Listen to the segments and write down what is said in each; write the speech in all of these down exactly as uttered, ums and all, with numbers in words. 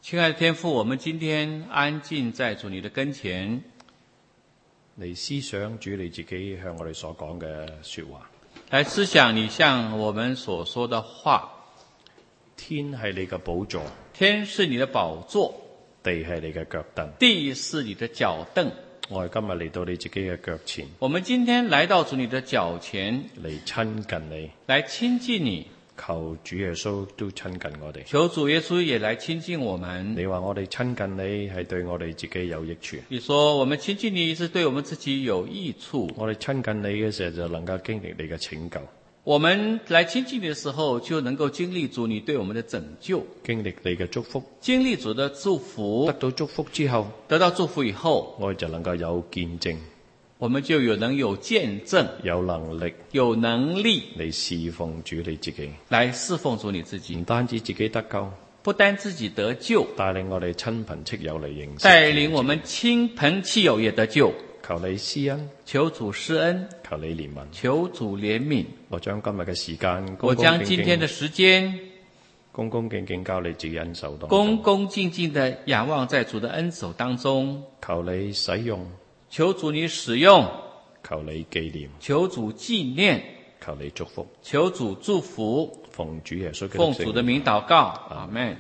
亲爱的天父，我们今天安靜在主你的跟前， 嚟思想主你自己向我哋所講嘅說話。 來思想你向我們所說的話。 天係你嘅寶座， 天是你的寶座， 地係你嘅腳凳。 地是你的腳凳。 我哋今日嚟到你自己嘅腳前， 我們今天來到主你的腳前， 嚟親近你， 來親近你。 求主耶穌都親近我哋。 求主耶穌也來親近我們。 你話我哋親近你係對我哋自己有益處。 你說我們親近你是對我們自己有益處。 我哋親近你嘅時候就能夠經歷你嘅拯救。 我們來親近你的時候就能夠經歷主你對我們的拯救， 經歷你嘅祝福， 經歷主的祝福。 得到祝福之後， 得到祝福以後， 我哋就能夠有見證， 我們就有能有見證， 有能力， 有能力嚟侍奉主你自己， 來侍奉主你自己。 唔單止自己得救， 不單自己得救， 帶領我哋親朋戚友嚟認識， 帶領我們親朋戚友也得救。 求你施恩， 求主施恩， 求你憐憫， 求主憐憫。 我將今日嘅時間， 我將今天的時間， 恭恭敬敬交你自己恩手當中， 恭恭敬敬地仰望在主的恩手當中。 求你使用， 求主你使用， 求你紀念， 求主紀念， 求你祝福， 求主祝福。 奉主耶穌基督奉主的名禱告，阿們。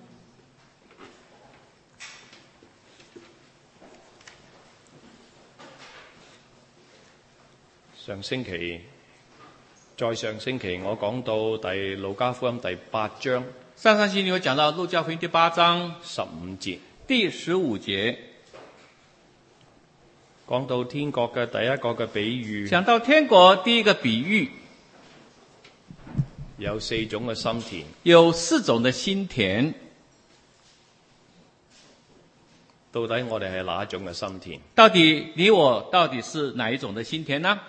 上星期，再上星期我講到第路加福音第八章， 上上星期我講到路加福音第八章十五節， 第十五節， 講到天國嘅第一個嘅比喻， 講到天國第一個比喻， 有四種嘅心田， 有四種的心田。 到底我哋係哪一種嘅心田？ 到底你我到底是哪一種的心田呢？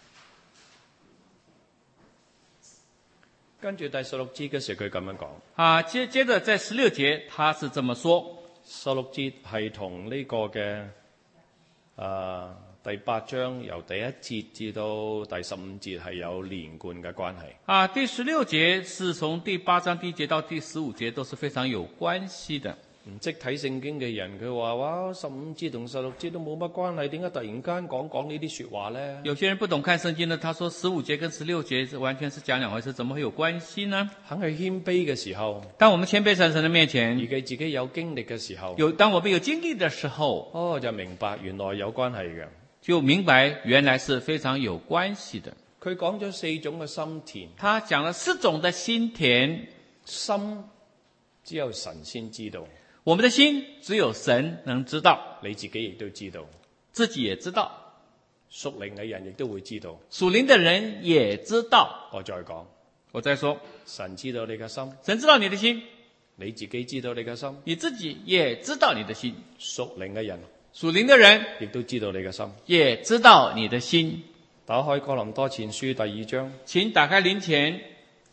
跟住第十六節嘅時候，佢咁樣講。 啊，接接着在十六節，他是這麼說。 十六節係同呢個嘅啊第八章由第一節至到第十五節係有連貫嘅關係。 啊，第十六節是從第八章第一節到第十五節都是非常有關係的。 唔識睇聖經嘅人，佢話哇十五節同十六節都冇乜關係，點解突然間講講呢啲說話呢？ 有些人不懂看聖經呢，他說十五節跟十六節完全是講兩回事，怎麼會有關係呢？ 肯去謙卑嘅時候， 當我們謙卑在神的面前， 而佢自己有經歷嘅時候， 有當我們有經歷的時候， 哦就明白原來有關係嘅， 就明白原來是非常有關係的。 佢講咗四種嘅心田， 他講了四種的心田， 心只有神先知道。 我們的心只有神能知道， 你自己亦都知道， 自己也知道， 屬靈嘅人亦都會知道， 屬靈的人也知道。 我再講， 我再說， 神知道你嘅心， 神知道你的心， 你自己知道你嘅心， 你自己也知道你的心， 屬靈嘅人， 屬靈的人亦都知道你嘅心， 也知道你的心。 打開哥林多前書第二章， 請打開林前。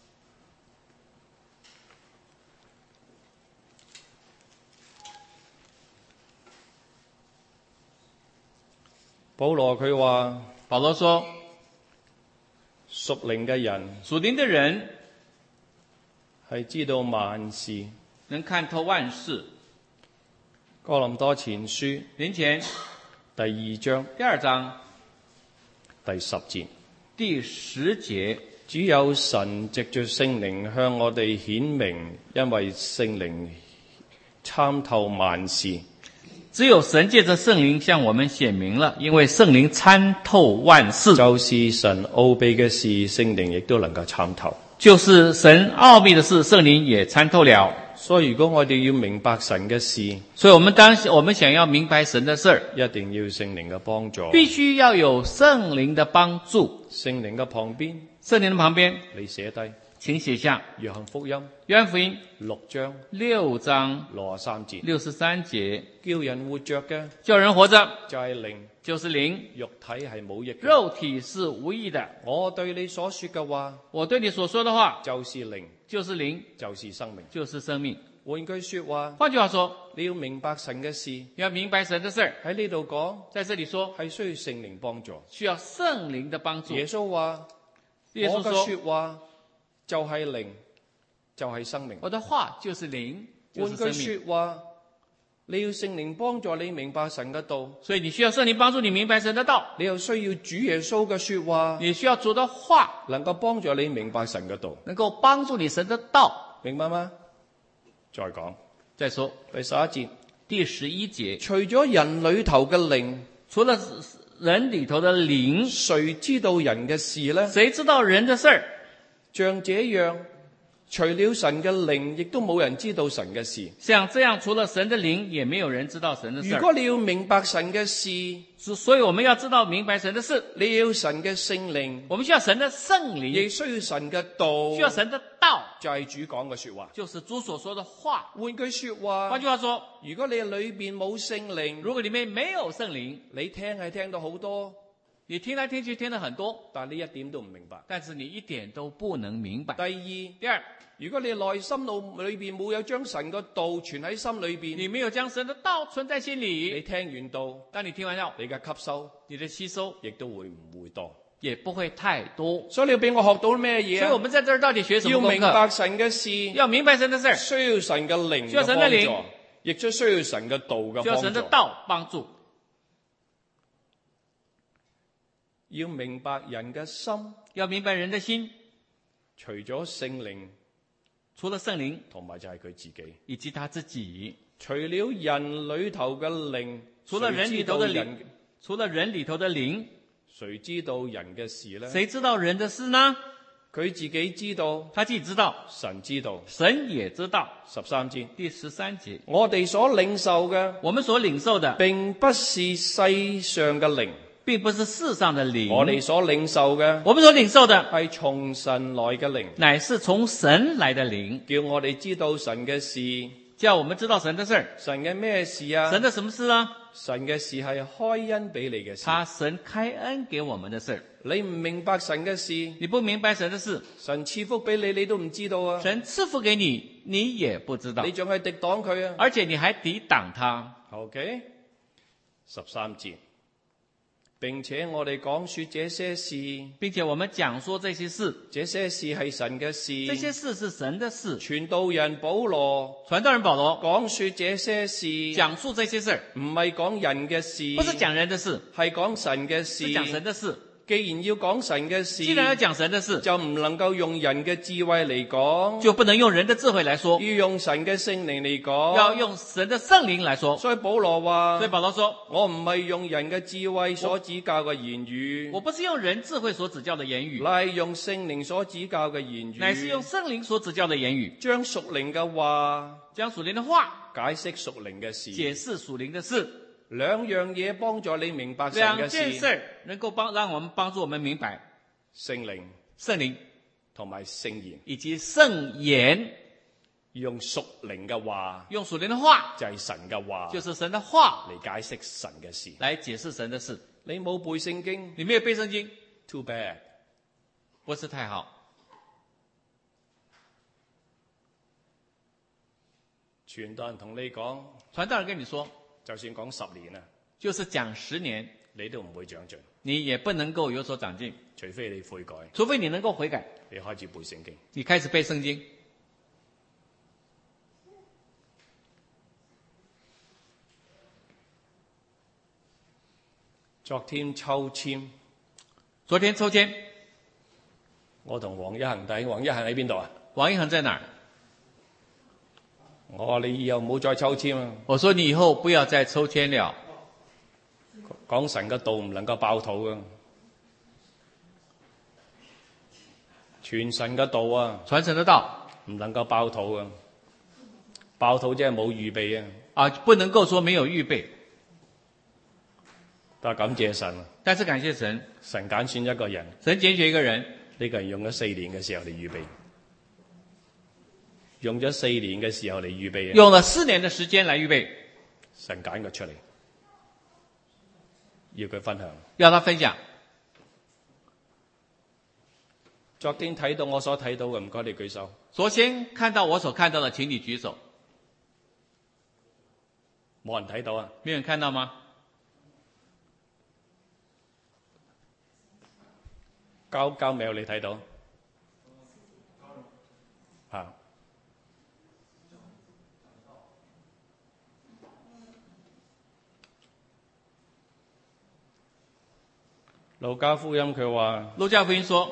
保羅佢話， 保羅說， 屬靈嘅人， 屬靈的人係知道萬事， 能看透萬事。 哥林多前書林前第二章第二章第十節， 第十節， 只有神藉着聖靈向我哋顯明，因為聖靈參透萬事。 只有神借着聖靈向我們顯明了，因為聖靈參透萬事。 就是神奧秘嘅事，聖靈亦都能夠參透。 就是神奧秘的事，聖靈也參透了。 所以如果我哋要明白神嘅事， 所以我們當我們想要明白神的事， 一定要聖靈嘅幫助， 必須要有聖靈的幫助。 聖靈嘅旁邊， 聖靈的旁邊， 你寫低， 請寫下約翰福音約翰福音六章六章六十三節， 六十三節， 叫人活着嘅叫人活着就係靈， 就是靈， 肉體係冇益嘅， 肉體是無益的。 我對你所說嘅話， 我對你所說的話就是靈， 就是靈， 就是生命， 就是生命。 換句說話， 換句話說， 你要明白神嘅事， 要明白神的事， 喺呢度講， 在這裏說係需要聖靈幫助， 需要聖靈的幫助。 耶穌話， 耶穌說， 我嘅說話就係靈，就係生命。 我的話就是靈， 換句說話，你要聖靈幫助你明白神嘅道， 所以你需要聖靈幫助你明白神的道。 你又需要主耶穌嘅說話， 你需要主的話， 能夠幫助你明白神嘅道， 能夠幫助你神的道。 明白嗎？再講， 再說第十一節， 第十一節， 除咗人裏頭嘅靈， 除了人裏頭的靈， 誰知道人嘅事呢？ 誰知道人的事兒？ 像這樣，除了神嘅靈，亦都冇人知道神嘅事。 像這樣，除了神的靈，也沒有人知道神的事。 如果你要明白神嘅事， 所以我們要知道明白神的事， 你要神嘅聖靈， 我們需要神的聖靈， 亦需要神嘅道， 需要神的道， 就係主講嘅說話， 就是主所說的話。 換句說話， 換句話說， 如果你裏邊冇聖靈， 如果裏面沒有聖靈， 你聽係聽到好多， 你聽來聽去聽得很多， 但你一點都唔明白。 但是你一點都不能明白。 第二， 第二， 如果你內心腦裏邊冇有將神嘅道存喺心裏邊， 你沒有將神的道存在心裏， 你聽完道， 當你聽完道， 你嘅吸收， 你的吸收亦都會唔會多， 也不會太多。 所以你要俾我學到咩嘢？ 所以我們在這兒到底學什麼要功課？ 明白神嘅事， 要明白神的事， 需要神嘅靈需要神的靈嘅幫助，亦都需要神嘅道嘅需要神的幫助。 道幫助。 要明白人嘅心， 要明白人的心， 除咗聖靈， 除了聖靈， 同埋就係佢自己， 以及他自己。 除了人裏頭嘅靈， 除了人裏頭的靈， 誰除了人裏頭的靈， 誰知道人嘅事呢？ 誰知道人的事呢？ 佢自己知道， 他自己知道， 神知道， 神也知道。 十三節， 第十三節， 我哋所領受嘅， 我們所領受的， 並不是世上嘅靈， 並不是世上的靈， 我哋所領受嘅， 我們所領受的係從神來嘅靈， 乃是從神來的靈， 叫我哋知道神嘅事。 叫我們知道神的事。 神嘅咩事啊？ 神的什麼事呢？ 神嘅事係開恩俾你嘅事。 他神開恩給我們的事。 你唔明白神嘅事， 你不明白神的事， 神賜福俾你，你都唔知道啊！ 神賜福給你，你也不知道， 你仲係敵擋佢啊！ 而且你還抵擋他。 OK，十三節，並且我哋講說這些事， 並且我們講說這些事， 這些事係神嘅事， 這些事是神的事。 傳道人保羅， 傳道人保羅講說這些事， 講述這些事， 唔係講人嘅事， 不是講人的事， 係講神嘅事， 是講神的事。 既然要講神嘅事， 既然要講神的事， 就唔能夠用人嘅智慧嚟講， 就不能用人的智慧來說， 要用神嘅聖靈嚟講， 要用神的聖靈來說。 所以保羅話， 所以保羅說， 我唔係用人嘅智慧所指教嘅言語， 我不是用人智慧所指教的言語， 乃係用聖靈所指教嘅言語， 乃是用聖靈所指教的言語， 將屬靈嘅話， 將屬靈的話解釋屬靈嘅事， 解釋屬靈的事。 兩樣嘢幫助你明白神嘅兩件事能夠幫讓我們幫助我們明白聖靈、 聖靈同埋聖言， 以及聖言。 用屬靈嘅話， 用屬靈的話就係神嘅話， 就是神的話嚟解釋神嘅事， 來解釋神的事。 你冇背聖經， 你沒有背聖經 ，too bad， 不是太好。 傳道人同你講， 傳道人跟你說， 就算講十年啊， 就是講十年， 你都唔會長進， 你也不能夠有所長進， 除非你悔改， 除非你能夠悔改， 你開始背聖經。 你開始背聖經。 昨天抽籤， 昨天抽籤， 我同黃一恒弟，黃一恒喺邊度啊？ 王一恒在哪兒？ 我話你以後唔好再抽籤啊！ 我說你以後不要再抽籤了。 講神嘅道唔能夠爆肚噶，傳神嘅道啊， 傳神的道唔能夠爆肚噶，爆肚即係冇預備啊！ 啊，不能夠說沒有預備。 但係感謝神， 但是感謝神， 神揀選一個人， 神揀選一個人， 呢個人用咗四年嘅時候嚟預備，用咗四年嘅時候嚟預備， 用了四年的時間來預備， 神揀佢出嚟，要佢分享， 要他分享。 昨天睇到我所睇到嘅，唔該你舉手。 昨天看到我所看到的，請你舉手。 冇人睇到啊？ 沒有人看到嗎？ 交交尾你睇到？啊路加福音佢話路加福音說，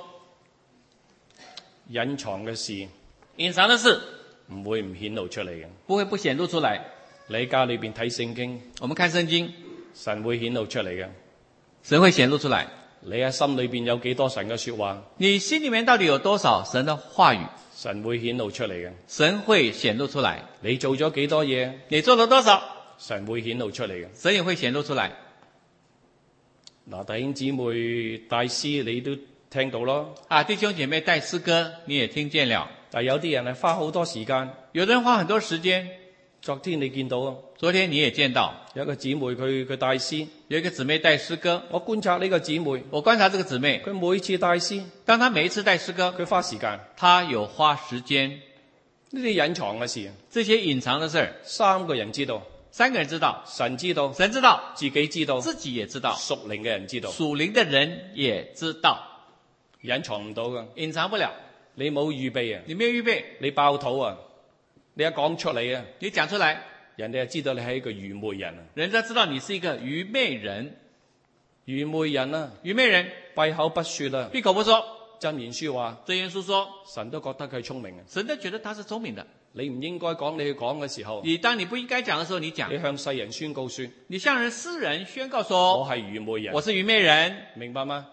隱藏嘅事隱藏的事唔會唔顯露出嚟嘅。 不會不顯露出來。 你喺家裏邊睇聖經， 我們看聖經， 神會顯露出嚟嘅。 神會顯露出來。 你喺心裏邊有幾多神嘅說話， 你心裏面到底有多少神的話語？ 神會顯露出嚟嘅。 神會顯露出來。 你做咗幾多嘢， 你做了多少？ 神會顯露出嚟嘅。 神也會顯露出來。 嗱，弟兄姊妹帶詩你都聽到咯。 啊，弟兄姐妹帶詩歌你也聽見了。 但有啲人係花好多時間， 有人花很多時間。 昨天你見到啊， 昨天你也見到有一個姊妹佢佢帶詩， 有一個姊妹帶詩歌。 我觀察呢個姊妹， 我觀察這個姊妹， 佢每次帶詩， 當她每一次帶詩歌， 佢花時間， 她有花時間。 呢啲隱藏嘅事， 這些隱藏的事， 三個人知道， 三個人知道， 神知道， 神知道， 自己知道， 自己也知道， 屬靈嘅人知道， 屬靈的人也知道， 隱藏唔到噶， 隱藏不了。 你冇預備啊， 你沒有預備， 你爆肚啊，你一講出嚟啊， 你講出來， 人哋就知道你係一個愚昧人啊， 人家知道你是一個愚昧人。 愚昧人啊， 愚昧人閉口不說啊， 閉口不說。 箴言書話， 箴言書說， 神都覺得佢聰明啊， 神都覺得他是聰明的。 你唔應該講，你去講嘅時候， 你當你不應該講的時候，你講。 你向世人宣告說， 你向人世人宣告說， 我係愚昧人， 我是愚昧人， 明白嗎？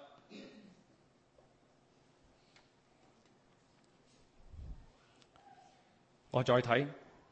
我再睇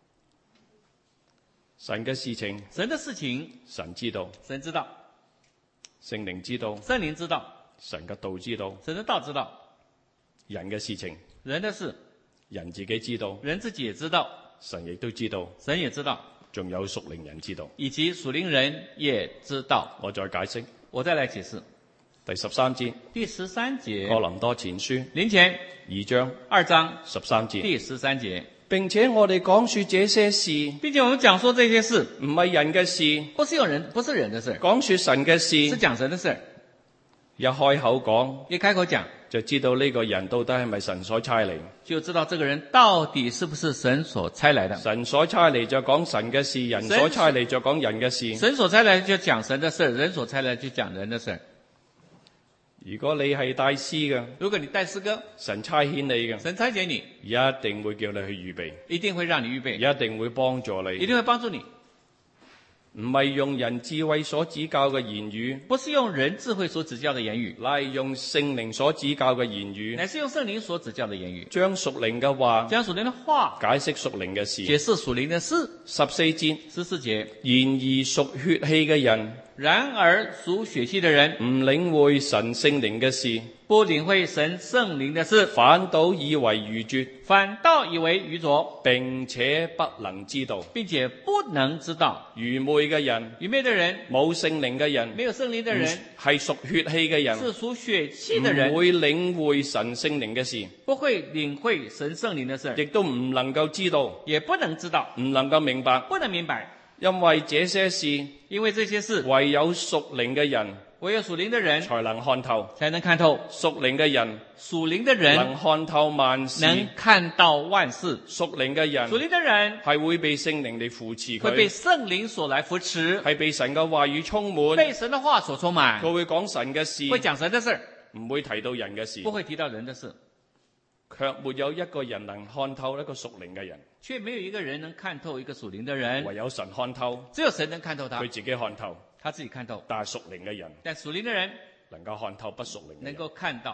神嘅事情， 神的事情， 神知道， 神知道， 聖靈知道， 聖靈知道， 神嘅道知道， 神的道知道， 人嘅事情， 人的事， 人自己知道， 人自己也知道， 神亦都知道， 神也知道， 仲有屬靈人知道， 以及屬靈人也知道。 我再解釋， 我再來解釋第十三節， 第十三節， 哥林多前書林前二章二章十三節， 第十三節， 並且我哋講說這些事， 並且我們講說這些事， 唔係人嘅事， 不是有人，不是人的事， 講說神嘅事， 是講神的事。 一開口講， 一開口講， 就知道呢個人到底係咪神所差嚟， 就知道這個人到底是不是神所差來的。 神所差嚟就講神嘅事，人所差嚟就講人嘅事。 神所差來就講神的事，人所差來就講人的事。 如果你係帶詩嘅， 如果你帶詩歌， 神差遣你嘅， 神差遣你， 一定會叫你去預備， 一定會讓你預備， 一定會幫助你， 一定會幫助你。 唔係用人智慧所指教嘅言語， 不是用人智慧所指教的言語， 乃係用聖靈所指教嘅言語， 乃是用聖靈所指教的言語， 將屬靈嘅話， 將屬靈的話解釋屬靈嘅事， 解釋屬靈的事。 十四節， 十四節， 然而屬血氣嘅人， 然而屬血氣的人， 唔領會神聖靈嘅事， 不領會神聖靈的事， 反倒以為愚拙， 反倒以為愚拙， 並且不能知道， 並且不能知道。 愚昧嘅人， 愚昧的人， 冇聖靈嘅人， 沒有聖靈的人， 係屬血氣嘅人， 是屬血氣的人， 唔會領會神聖靈嘅事， 不會領會神聖靈的事， 亦都唔能夠知道， 也不能知道， 唔能夠明白， 不能明白。 因為這些事， 因為這些事， 唯有屬靈嘅人， 唯有屬靈的人才能看透， 才能看透。 屬靈嘅人， 屬靈的人能看透萬事， 能看到萬事。 屬靈嘅人， 屬靈的人係會被聖靈嚟扶持佢， 會被聖靈所來扶持， 係被神嘅話語充滿， 被神的話所充滿。 佢會講神嘅事， 會講神的事， 唔會提到人嘅事， 不會提到人的事。 卻沒有一個人能看透一個屬靈嘅人， 卻沒有一個人能看透一個屬靈的人， 唯有神看透， 只有神能看透他， 佢自己看透， 他自己看透。 但係屬靈嘅人， 但屬靈的人能夠看透不屬靈嘅人， 能夠看到，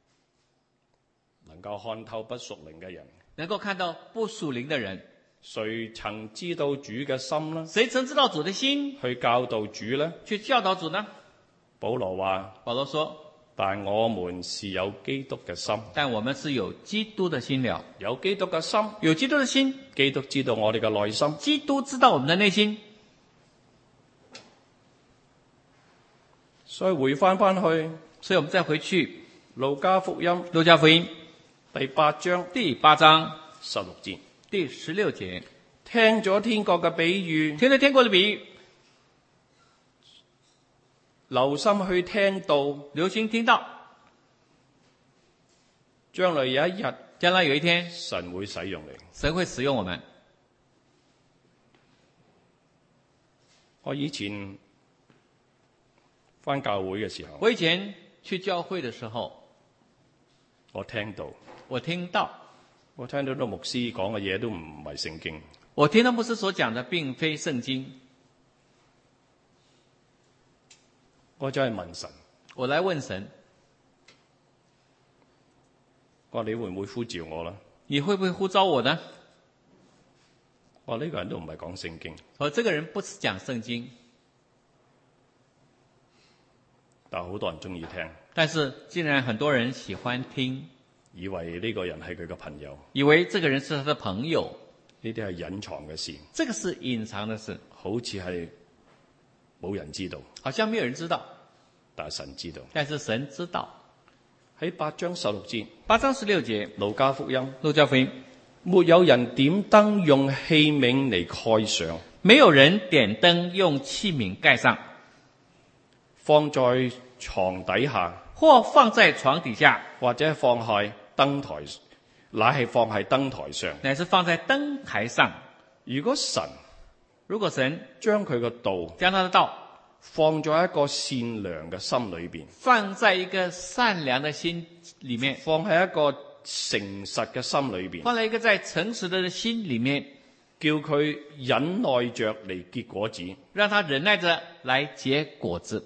能夠看透不屬靈嘅人， 能夠看到不屬靈的人。 誰曾知道主嘅心呢？ 誰曾知道主的心？ 去教導主呢？ 去教導主呢？ 保羅話， 保羅說， 但我們是有基督嘅心， 但我們是有基督的心了。 有基督嘅心， 有基督的心， 基督知道我哋嘅內心， 基督知道我們的內心。 所以回翻翻去， 所以我們再回去路加福音， 路加福音第八章第八章十六節， 第十六節， 聽咗天國嘅比喻， 聽了天國的比喻， 留心去聽道， 留心聽道， 將來有一日， 將來有一天， 神會使用你。 神會使用我們。 我以前返教會嘅時候， 我以前去教會的時候， 我聽到， 我聽到， 我聽到個牧師講嘅嘢都唔係聖經。 我聽到牧師所講的並非聖經。 我就係問神， 我來問神， 我話你會唔會呼召我啦？ 你會不會呼召我呢？ 我話呢個人都唔係講聖經。 我這個人不是講聖經， 但係好多人中意聽， 但是竟然很多人喜歡聽， 以為呢個人係佢嘅朋友， 以為這個人是他的朋友。 呢啲係隱藏嘅事， 這個是隱藏的事， 好似係冇人知道， 好像沒有人知道， 但係神知道。 但是神知道。 喺八章十六節， 八章十六節， 路加福音， 路加福音， 沒有人點燈用器皿嚟蓋上， 沒有人點燈用器皿蓋上， 放在床底下， 或放在床底下， 或者放喺燈台，乃係放喺燈台上， 乃是放在燈台上。 如果神如果神將佢個道將他的道放在一個善良嘅心裏邊， 放在一個善良的心裏面， 放喺一個誠實嘅心裏邊， 放在一個在誠實的心裏面， 叫佢忍耐着嚟結果子， 讓他忍耐着來結果子。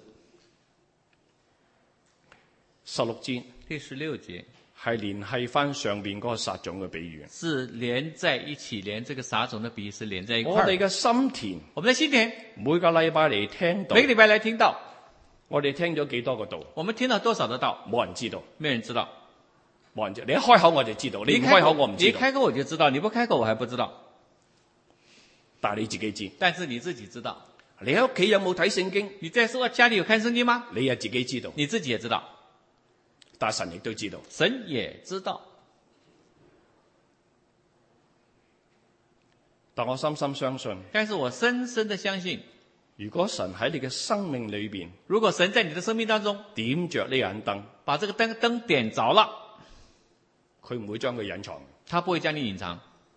十六節第十六節係聯繫翻上邊嗰個撒種嘅比喻， 是連在一起，連這個撒種的比喻是連在一塊。 我哋嘅心田， 我們的心田， 每個禮拜嚟聽到， 每個禮拜來聽到， 我哋聽咗幾多個道？ 我們聽了多少的道？ 冇人知道， 沒人知道。 冇人知道。你一開口我就知道，你唔開口我唔知道。 你開口我就知道，你不開口我還不知道。 但係你自己知， 但是你自己知道。 你喺屋企有冇睇聖經？ 你在說家裏有看聖經嗎？ 你又自己知道， 你自己也知道。 但係神亦都知道， 神也知道。 但我深深相信， 但是我深深的相信， 如果神喺你嘅生命裏邊， 如果神在你的生命當中點着呢盞燈， 把這個燈燈點着了， 佢唔會將佢隱藏。 他不會將你隱藏。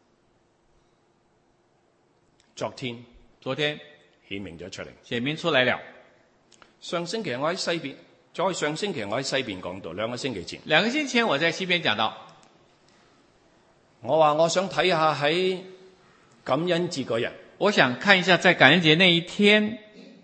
昨天， 昨天顯明咗出嚟， 顯明出來了。 上星期我喺西邊，再上星期我喺西邊講道，兩個星期前， 兩個星期前我在西邊講到， 我話我想睇下喺感恩節嗰日， 我想看一下在感恩節那一天，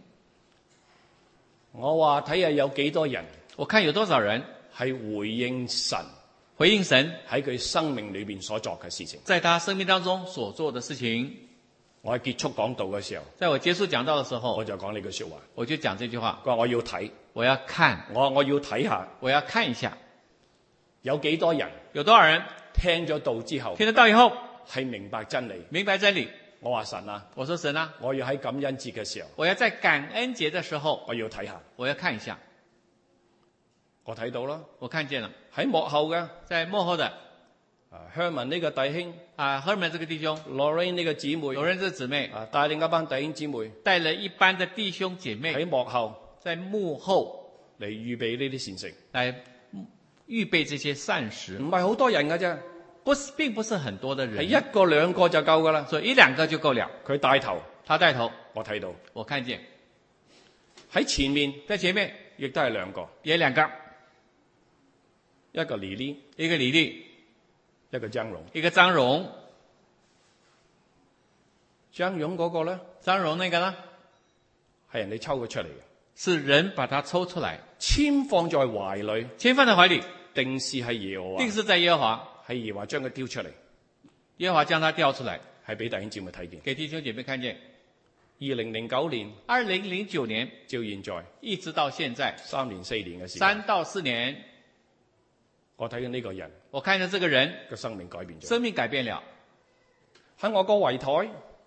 我話睇下有幾多人， 我看有多少人係回應神， 回應神喺佢生命裏邊所作嘅事情， 在他生命當中所做的事情。 我喺結束講道嘅時候， 在我結束講道的時候， 我就講呢句說話， 我就講這句話。 佢話我要睇， 我要看， 我我要睇下， 我要看一下有幾多人有多少人聽咗道之後， 聽得到以後係明白真理， 明白真理。 我話神啊， 我說神啊， 我要喺感恩節嘅時候， 我要在感恩節的時候， 我要睇下， 我要看一下。 我睇到啦， 我看見了， 喺幕後嘅， 在幕後的啊，Herman 呢個弟兄， 啊 Herman 這個弟兄 Lorraine 呢個姊妹， Lorraine 這個姊妹啊，帶領一班弟兄姊妹， 帶了一班的弟兄姐妹喺幕後， 在幕後嚟預備呢啲膳食， 來預備這些膳食， 唔係好多人㗎啫， 不是，並不是很多的人， 係一個兩個就夠㗎啦， 所以一兩個就夠了。 佢帶頭， 他帶頭， 我睇到， 我看見喺前面， 在前面亦都係兩個， 也兩個， 一個李麗， 一個李麗， 一個張榮， 一個張榮。 張榮嗰個咧， 張榮那個呢， 係人哋抽佢出嚟嘅， 是人把他抽出來， 籤放在懷裏， 籤放在懷裏， 定是係耶和華， 定是在耶和華， 係耶和華將佢丟出嚟， 耶和華將他調出來， 係俾弟兄姊妹睇見。 給弟兄姐妹看見。 二零零九年， 二零零九年照現在， 一直到現在， 三年四年嘅時間， 三到四年， 我睇緊呢個人我看見這個人嘅生命改變咗。 生命改變了。 喺我個圍台，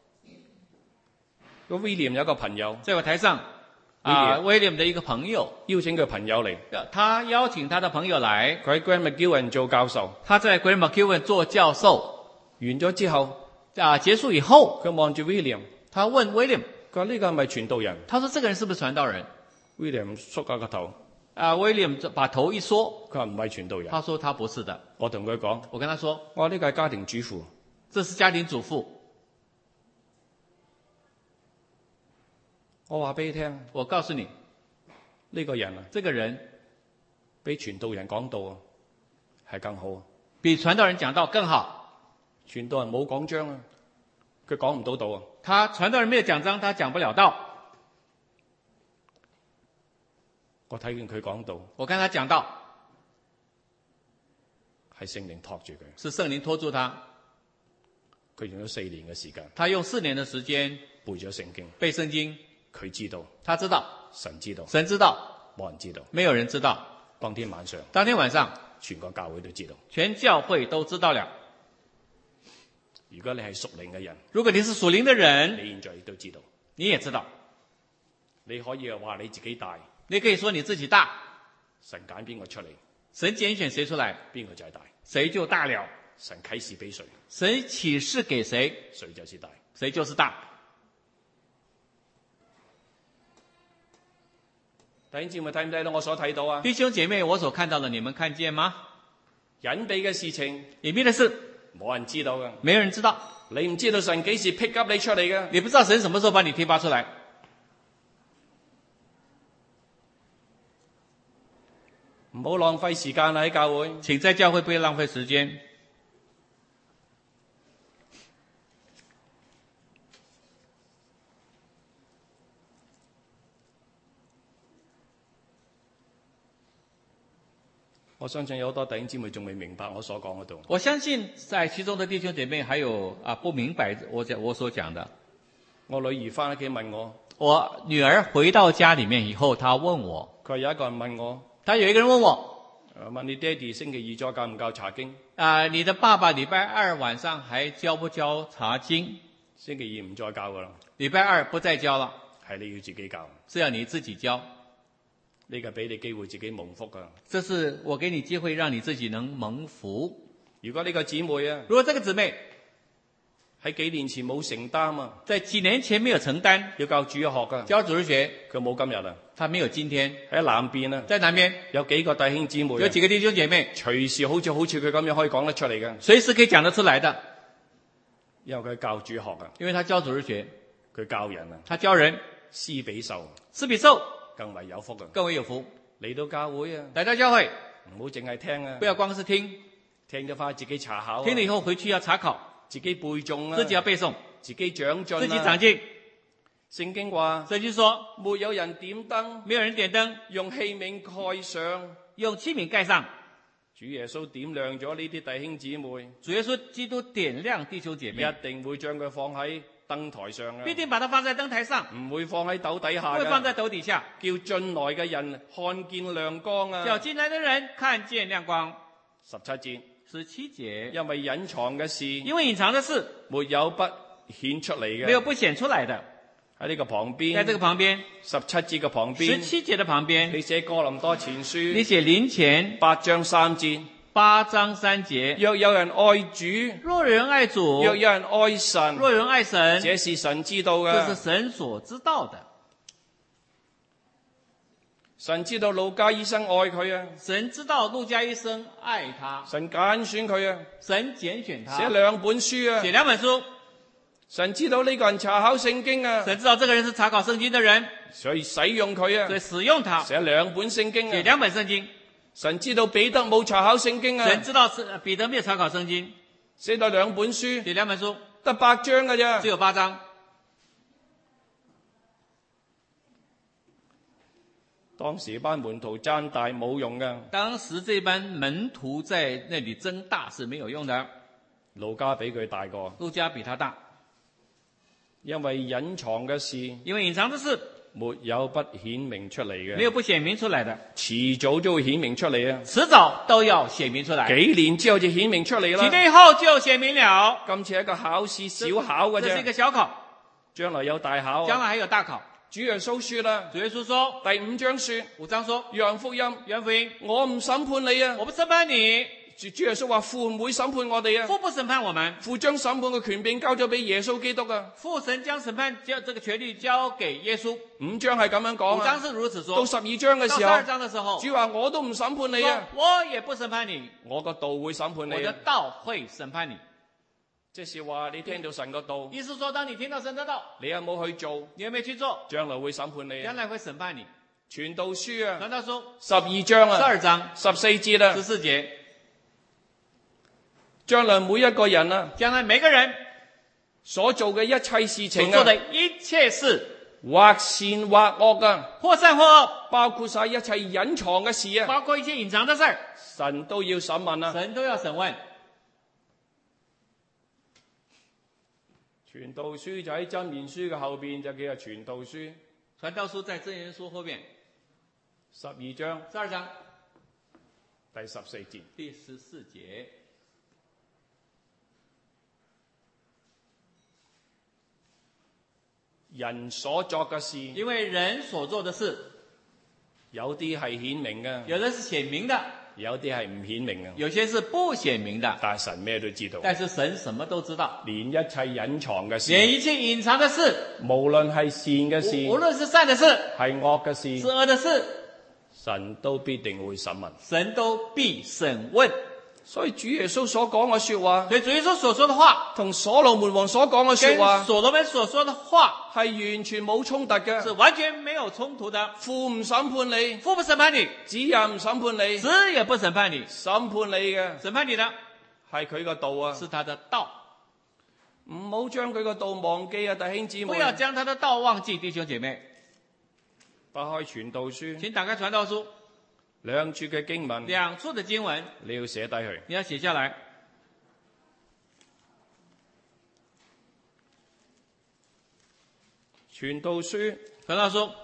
個 William 有一個朋友， 在我台上，啊 William 的一個朋友邀請佢朋友嚟， 他邀請他的朋友來， 佢喺 Grant McGill 做教授， 他在 Grant McEwen 做教授， 完咗之後， 啊結束以後， 佢望住 William， 他問 William， 佢話呢個係咪傳道人？ 他說這個人是不是傳道人？ William 縮下個頭， 啊 William 把頭一縮， 佢話唔係傳道人。 他說他不是的。 我同佢講， 我跟他說， 我話呢個係家庭主婦， 這是家庭主婦。 我話俾你聽， 我告訴你， 呢個人啊， 這個人比傳道人講道係更好。 比傳道人講道更好。 傳道人冇講章啊，佢講唔到道啊。 他傳道人沒有講章，他講不了道。 我睇見佢講道， 我看他講道， 係聖靈托住佢， 是聖靈拖住他。 佢用咗四年嘅時間， 他用四年的時間背咗聖經， 背聖經。 佢知道， 他知道， 神知道， 神知道， 冇人知道， 沒有人知道。 當天晚上， 當天晚上， 全個教會都知道， 全教會都知道了。 如果你係屬靈嘅人， 如果你是屬靈的人， 你現在亦都知道， 你也知道， 你可以話你自己大， 你可以說你自己大， 神揀邊個出嚟， 神揀選誰出來， 邊個就係大， 誰就大了。 神啟示俾誰， 神啟示給誰， 誰就是大， 誰就是大。 弟兄姊妹睇唔睇到我所睇到啊？ 弟兄姐妹，我所看到的，你們看見嗎？ 隱秘嘅事情， 隱秘的事， 冇人知道㗎。 沒有人知道。 你唔知道神幾時 pick up 你出嚟㗎？ 你不知道神什麼時候把你提拔出來。 唔好浪費時間啦，喺教會。 請在教會不要浪費時間。 我相信有好多弟兄姊妹仲未明白我所講嗰度。 我相信在其中的弟兄姐妹還有啊不明白我講我所講的。 我女兒翻屋企問我， 我女兒回到家裡面以後，她問我， 佢有一個人問我， 她有一個人問我， 問你爹哋星期二再教唔教查經？ 啊、呃，你的爸爸禮拜二晚上還教不教查經？ 星期二唔再教噶啦， 禮拜二不再教了， 係你要自己教， 是要你自己教。 呢個俾你機會自己蒙福噶。 這是我給你機會，讓你自己能蒙福。 如果呢個姊妹啊， 如果這個姊妹喺幾年前冇承擔啊， 在幾年前沒有承擔， 要教主日學噶， 教主日學， 佢冇今日啊， 他沒有今天。 喺南邊啊， 在南邊有幾個弟兄姊妹、啊， 有幾個弟兄姐妹， 隨時好似好似佢咁樣可以講得出嚟嘅， 隨時可以講得出來的， 因為佢教主日學啊， 因為他教主日學， 佢教人啊， 他教人， 施比受， 施比受更為有福啊， 更為有福。 嚟到教會啊， 來到教會唔好淨係聽啊， 不要光是聽， 聽咗翻自己查考、啊， 聽了以後回去要查考， 自己背誦啊， 自己要背誦， 自己長進、啊， 自己長進。 聖經話， 聖經說， 沒有人點燈， 沒有人點燈， 用器皿蓋上， 用器皿蓋上。 主耶穌點亮咗呢啲弟兄姊妹， 主耶穌基督點亮弟兄姐妹， 一定會將佢放喺燈台上啊， 必定把它放在燈台上， 唔會放喺斗底下， 不會放在斗底下， 叫進來嘅人看見亮光啊， 叫進來的人看見亮光。 十七節， 十七節， 因為隱藏嘅事， 因為隱藏的事， 沒有不顯出嚟嘅， 沒有不顯出來的。 喺呢個旁邊， 在這個旁邊， 十七節嘅旁邊， 十七節的旁邊， 你寫哥林多前書， 你寫林前八章三節， 八章三節， 若有人愛主， 若有人愛主， 若有人愛神， 若有人愛神， 這是神知道嘅， 這是神所知道的。 神知道路加醫生愛佢啊， 神知道路加醫生愛他， 神揀選佢啊， 神揀選他， 寫兩本書啊， 寫兩本書。 神知道呢個人查考聖經啊， 神知道這個人是查考聖經的人， 所以使用佢啊， 所以使用他， 寫兩本聖經啊， 寫兩本聖經。 神知道彼得冇查考聖經啊， 神知道是彼得沒有查考聖經， 寫咗兩本書， 寫兩本書， 得八章㗎咋， 只有八章。 當時班門徒爭大冇用㗎， 當時這班門徒在那裡爭大是沒有用的。 路加比佢大個， 路加比他大， 因為隱藏嘅事， 因為隱藏的事沒有不顯明出嚟嘅， 沒有不顯明出來的， 遲早都會顯明出嚟啊！ 遲早都要顯明出來， 幾年之後就顯明出嚟啦。 幾年後就顯明了。 今次係一個考試小考嘅啫， 這是一個小考， 將來有大考啊， 將來還有大考。 主耶穌說啦， 主耶穌說， 第五章說， 五章說， 約翰福音， 約翰福音， 我唔審判你啊， 我不審判你。 主主耶穌話父唔會審判我哋啊， 父不審判我們， 父將審判嘅權柄交咗俾耶穌基督啊。 父神將審判交這個權利交給耶穌。 五章係咁樣講啊， 五章是如此說。 到十二章嘅時候， 到十二章嘅時候， 主話我都唔審判你啊， 我也不審判你， 我個道會審判你， 我的道會審判你。 即是話你聽到神個道， 意思說當你聽到神的道， 你有冇去做？ 你有沒有去做？ 將來會審判你， 將來會審判你。 傳道書啊， 傳道書十二章啊， 十二章十四節啊， 十四節， 將來每一個人啊， 將來每個人所做嘅一切事情啊， 所做的一切事， 或善或惡啊， 或善或惡， 包括晒一切隱藏嘅事啊， 包括一些隱藏的事， 神都要審問啊。 神都要審問。 傳道書就喺箴言書嘅後邊，就叫做傳道書。 傳道書在箴言書後面， 十二章十二章第十四節。 第十四節， 人所作嘅事， 因為人所做的事， 有啲係顯明嘅， 有的是顯明的， 有啲係唔顯明嘅。 有些是不顯明的， 但係神咩都知道， 但是神什麼都知道， 連一切隱藏嘅事， 連一切隱藏的事， 無論係善嘅事， 無論是善的事， 係惡嘅事， 是惡的事， 神都必定會審問， 神都必審問。 所以主耶穌所講嘅說話， 所以主耶穌所說的話， 同所羅門王所講嘅說話， 跟所羅門所說的話係完全冇衝突嘅， 是完全沒有衝突的。 父唔審判你， 父不審判你， 子也唔審判你， 子也不審判你， 審判你嘅審判你的係佢個道啊！ 是他的道。 唔好將佢個道忘記啊，弟兄姊妹！ 不要將他的道忘記，弟兄姐妹。 打開傳道書， 請打開傳道書， 兩處嘅經文， 兩處的經文， 你要寫低佢。 你要寫下來。 傳道書， 傳道書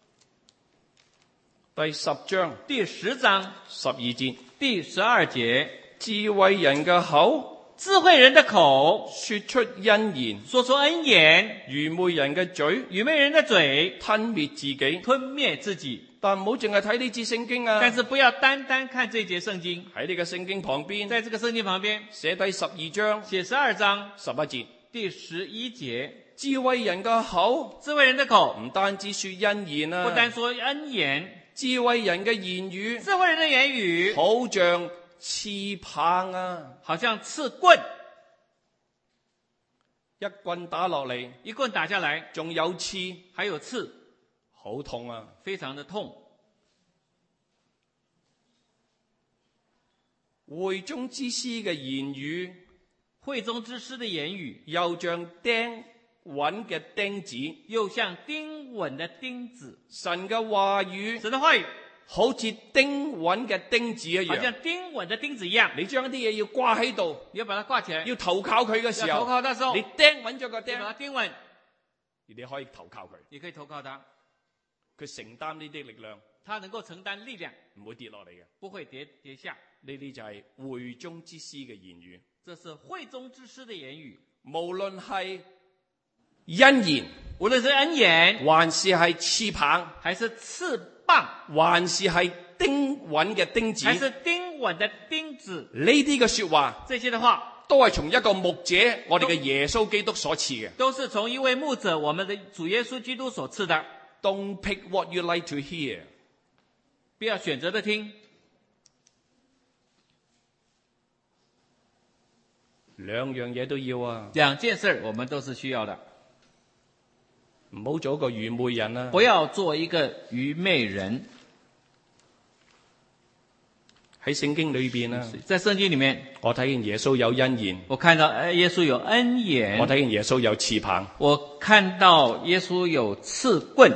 第十章， 第十章十二節， 第十二節， 智慧人嘅口， 智慧人的口說出恩言， 說出恩言， 愚昧人嘅嘴， 愚昧人的嘴吞滅自己， 吞滅自己。 但唔好淨係睇呢節聖經啊！ 但是不要單單看這節聖經， 喺呢個聖經旁邊， 在這個聖經旁邊寫第十二章， 寫十二章十一節， 第十一節， 智慧人嘅口， 智慧人的口唔單止說恩言啊， 不單說恩言， 智慧人嘅言語， 智慧人的言語好像刺棒啊， 好像刺棍， 一棍打落嚟， 一棍打下來， 仲有刺， 還有刺， 好痛啊！ 非常的痛。 會中之師嘅言語， 會中之師的言語， 又像釘穩嘅釘子， 又像釘穩的釘子。 神嘅話語， 神的話語， 好似釘穩嘅釘子一樣， 好像釘穩的釘子一樣。 你將啲嘢要掛喺度， 你要把它掛起來， 要投靠佢嘅時候， 要投靠的時候， 你釘穩咗個釘， 你把它釘穩， 你可以投靠佢， 你可以投靠他， 佢承擔呢啲力量， 他能夠承擔力量， 唔會跌落嚟嘅， 不會跌跌下。 呢啲就係會中之師嘅言語， 這是會中之師的言語。 無論係恩言， 無論是恩言， 還是係刺棒， 還是刺棒， 還是係釘穩嘅釘子， 還是釘穩的釘子， 呢啲嘅說話， 這些的話都係從一個牧者，我哋嘅耶穌基督所賜嘅， 都是從一位牧者，我們的主耶穌基督所賜的。 Don't pick what you like to hear， 不要選擇的聽。 兩樣嘢都要啊， 兩件事我們都是需要的。 唔好做一個愚昧人啊， 不要做一個愚昧人。 喺聖經裏邊啊， 在聖經裏面， 我睇見耶穌有恩言， 我看到耶穌有恩言， 我睇見耶穌有刺棒， 我看到耶穌有刺棍，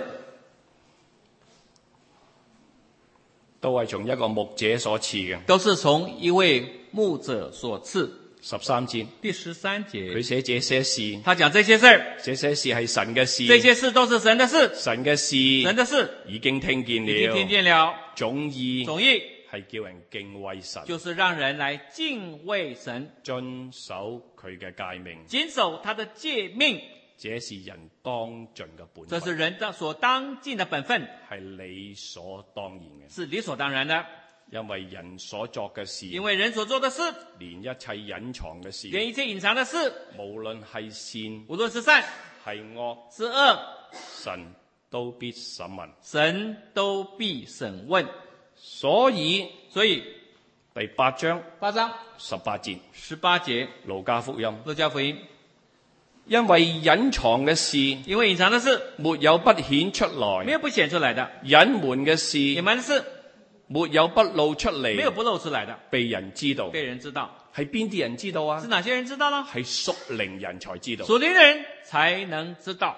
都係從一個牧者所賜嘅， 都是從一位牧者所賜。 十三節， 第十三節， 佢寫這些事， 他講這些事， 這些事係神嘅事， 這些事都是神的事， 神嘅事， 神的事已經聽見了， 已經聽見了， 總意， 總意係叫人敬畏神， 就是讓人來敬畏神， 遵守佢嘅誡命， 謹守他的誡命， 這是人當盡嘅本分， 這是人當所當盡的本分， 係理所當然嘅， 是理所當然的。 因為人所作嘅事， 因為人所做的事， 連一切隱藏嘅事， 連一切隱藏的事， 無論係善， 無論是善係惡， 是惡， 神都必審問， 神都必審問。 所以， 所以第八章八章十八節， 十八節， 路加福音， 路加福音， 因為隱藏嘅事， 因為隱藏的事沒有不顯出來， 沒有不顯出來的， 隱瞞嘅事， 隱瞞的事沒有不露出嚟， 沒有不露出來的， 被人知道。 被人知道。 係邊啲人知道啊？ 是哪些人知道呢？ 係屬靈人才知道。 屬靈人才能知道。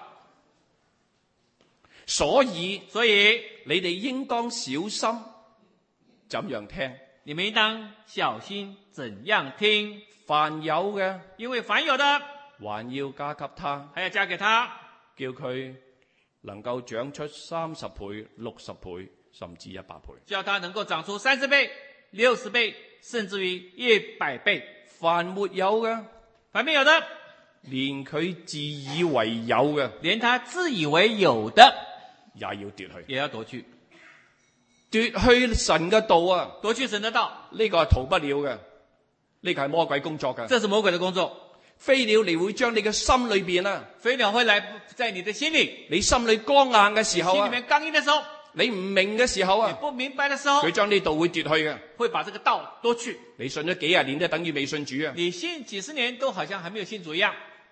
所以， 所以你哋應當小心怎樣聽。 你們應當小心怎樣聽。 凡有嘅， 因為凡有的， 還要加給他， 還要加給他， 叫佢能夠長出三十倍、六十倍，甚至一百倍。 叫他能夠長出三十倍、六十倍，甚至於一百倍。 凡沒有嘅， 凡沒有的， 連佢自以為有嘅， 連他自以為有的， 也要奪去， 也要奪去。 奪去神嘅道啊！ 奪去神的道， 呢個係逃不了嘅，呢個係魔鬼工作嘅。 這是魔鬼的工作。 飛鳥你會將你嘅心裏邊啊， 飛鳥會來在你的心裏， 你心裏剛硬嘅時候啊， 心裏面剛硬的時候， 你唔明嘅時候啊， 你不明白的時候， 佢將呢道會奪去嘅， 會把這個道奪去。 你信咗幾廿年都等於未信主啊！ 你信幾十年都好像還沒有信主一樣。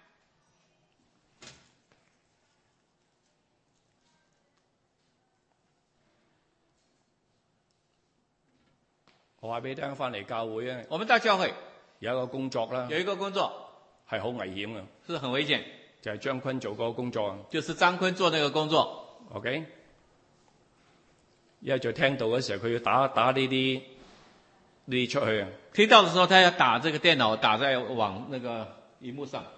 我話俾你聽，翻嚟教會啊， 我們到教會有一個工作啦， 有一個工作係好危險嘅， 是很危險， 就係張坤做嗰個工作啊。 就是張坤做那個工作。 OK， 因為在聽到嘅時候，佢要打打呢啲呢啲出去啊。 聽到的時候，他要打這個電腦，打在網那個螢幕上。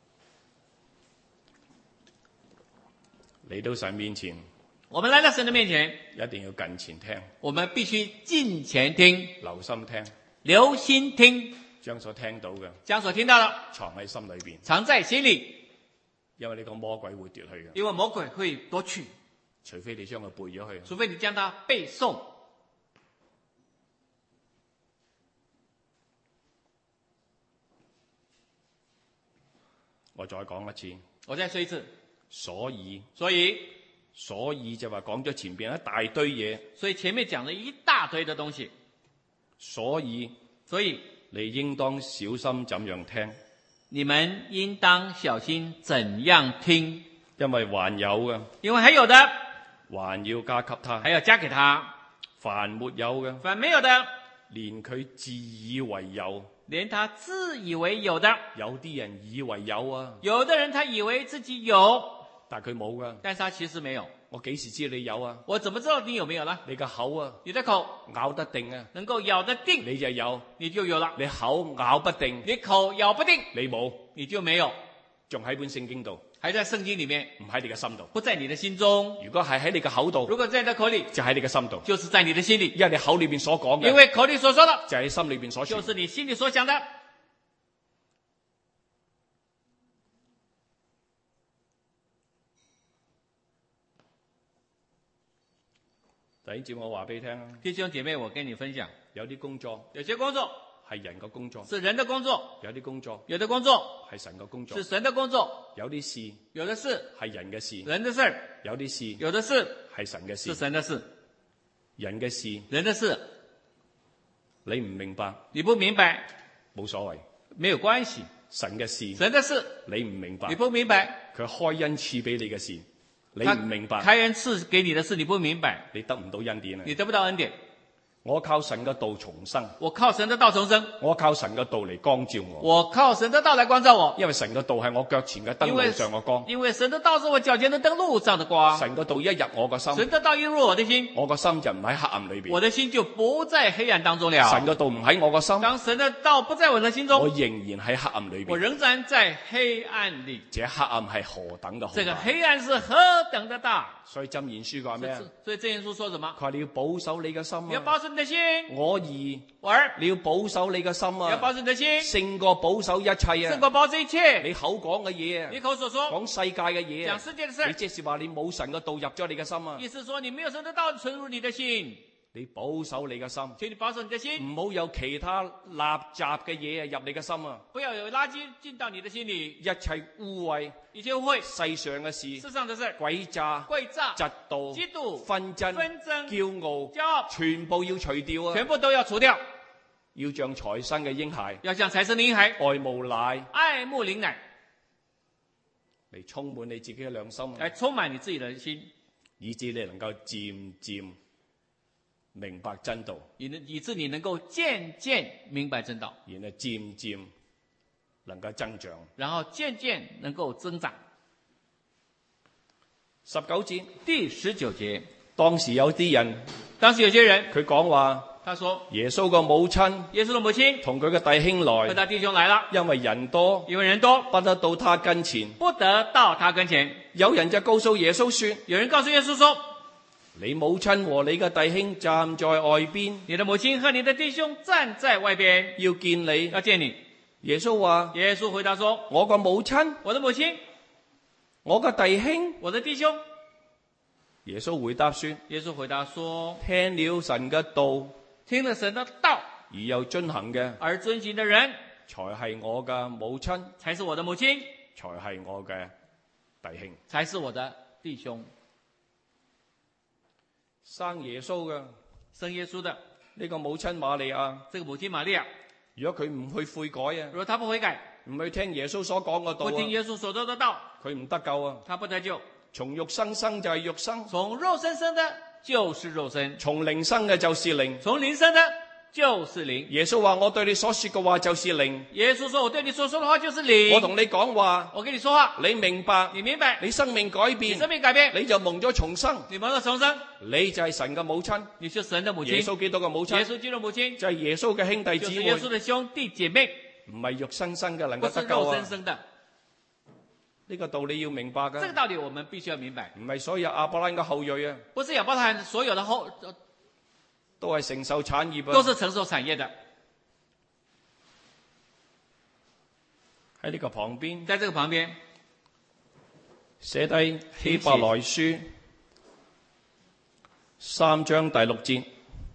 嚟到神面前， 我們來到神的面前， 一定要近前聽， 我們必須近前聽， 留心聽， 留心聽， 將所聽到嘅將所聽到的藏喺心裏邊， 藏在心裏， 因為呢個魔鬼會奪去嘅， 因為魔鬼會奪去， 除非你將佢背咗去， 除非你將它背誦。 我再講一次， 我再說一次， 所以所以所以就話講咗前邊一大堆嘢， 所以前面講了一大堆的東西， 所以所以你應當小心怎樣聽， 你們應當小心怎樣聽， 因為還有嘅， 因為還有的還要加給他， 還要加給他， 凡沒有嘅， 凡沒有的， 連佢自以為有， 連他自以為有的， 有啲人以為有啊， 有的人他以為自己有， 但佢冇噶， 但是他其實沒有。 我幾時知你有啊？ 我怎麼知道你有沒有呢？ 你個口啊， 你的口咬得定啊， 能夠咬得定， 你就有； 你就有了。 你口咬不定， 你口咬不定， 你冇， 你就沒有。 仲喺本聖經度， 還在聖經裏面， 唔喺你嘅心度， 不在你的心中。 如果係喺你嘅口度， 如果在你的口裏， 就喺你嘅心度， 就是在你的心裏。 因為你口裏邊所講嘅， 因為口裏所說的， 就係你心裏邊所說， 就是你心裏所想的。 弟兄姊妹，我話俾你聽啊， 弟兄姐妹，我跟你分享， 有啲工作， 有些工作係人嘅工作， 是人的工作， 有啲工作， 有的工作係神嘅工作， 是神的工作， 有啲事， 有的事係人嘅事， 人的事， 有啲事， 有的事係神嘅事， 是神的事， 人嘅事， 人的事， 你唔明白， 你不明白， 冇所謂， 沒有關係。 神嘅事， 神的事， 你唔明白， 你不明白， 佢開恩賜俾你嘅事，你唔明白， 開恩賜給你的事，你不明白， 你得唔到恩典啊！ 你得不到恩典。 我靠神嘅道重生， 我靠神的道重生， 我靠神嘅道嚟光照我， 我靠神的道來光照我， 因為神嘅道係我腳前嘅燈路上嘅光， 因為神的道是我腳前的燈路上的光， 神嘅道一入我個心， 神的道一入我的心， 我個心就唔喺黑暗裏邊， 我的心就不在黑暗當中了。 神嘅道唔喺我個心， 當神的道不在我的心中， 我仍然喺黑暗裏邊， 我仍然在黑暗裏。 這黑暗係何等嘅好大， 這個黑暗是何等的大。 所以箴言書講咩啊？ 所以箴言書說什麼？ 佢話你要保守你嘅心啊！ 你要保守你的心。 我兒， 我兒， 你要保守你嘅心啊！ 你要保守你的心， 勝過保守一切啊！ 勝過保守一切。 你口講嘅嘢啊， 你口所說講世界嘅嘢啊， 講世界的事， 你即是話你冇神嘅道入咗你嘅心啊！ 意思說你沒有神的道存入你的心。 你保守你嘅心， 請你保守你的心， 唔好有其他垃圾嘅嘢啊入你嘅心啊！ 不要有垃圾進到你的心裏， 一切污穢， 一切污穢， 世上嘅事， 世上的事， 詭詐、 詭詐、 嫉妒、 嫉妒、 紛爭、 紛爭、 驕傲、 驕傲， 全部要除掉啊！ 全部都要除掉。 要像財生嘅嬰孩， 要像財生的嬰孩， 愛慕奶， 愛慕靈奶。 嚟充滿你自己嘅良心， 來充滿你自己的心， 以致你能夠漸漸明白真道， 以以致你能夠漸漸明白真道， 然後漸漸能夠增長， 然後漸漸能夠增長。 十九節， 第十九節， 當時有啲人， 當時有些人， 佢講話， 他說耶穌個母親， 耶穌的母親同佢嘅弟兄來， 和他弟兄來了， 因為人多， 因為人多， 不得到他跟前， 不得到他跟前。 有人就告訴耶穌說， 有人告訴耶穌說， 你母親和你嘅弟兄站在外邊， 你的母親和你的弟兄站在外邊， 要見你， 要見你。 耶穌話， 耶穌回答說， 我個母親， 我的母親， 我個弟兄， 我的弟兄。 耶穌回答說， 耶穌回答說， 聽了神嘅道， 聽了神的道而又遵行嘅， 而遵行的人， 才係我嘅母親， 才是我的母親， 才係我嘅弟兄， 才是我的弟兄。 生耶穌嘅， 生耶穌的呢個母親瑪利亞， 這個母親瑪利亞， 如果佢唔去悔改啊， 如果他不悔改， 唔去聽耶穌所講嘅道不聽啊， 耶穌所說的道， 佢唔得救啊！ 他不得救。 從肉生生就係肉生， 從肉身生的就是肉身， 從靈生嘅就是靈。 從靈生的就是靈。 耶穌話：我對你所說嘅話就是靈。 耶穌說：我對你所說的話就是靈。 我同你講話， 我跟你說話， 你明白， 你明白， 你生命改你變， 生命改變， 你就蒙咗重生， 你蒙咗重生， 你就係神嘅母親， 你是神的母親， 耶穌基督嘅母親， 耶穌基督的母親就係耶穌嘅兄弟就是姊妹， 耶穌的兄弟姐妹， 唔係肉生生嘅能不夠得救啊是肉身！生的。 呢個道理要明白噶， 這個道理我們必須要明白， 唔係所有亞伯拉罕嘅後裔啊， 不是亞伯拉罕所有的後都係承受產業啊， 都是承受產業的。 喺呢個旁邊， 在這個旁邊寫低希伯來書三章第六節。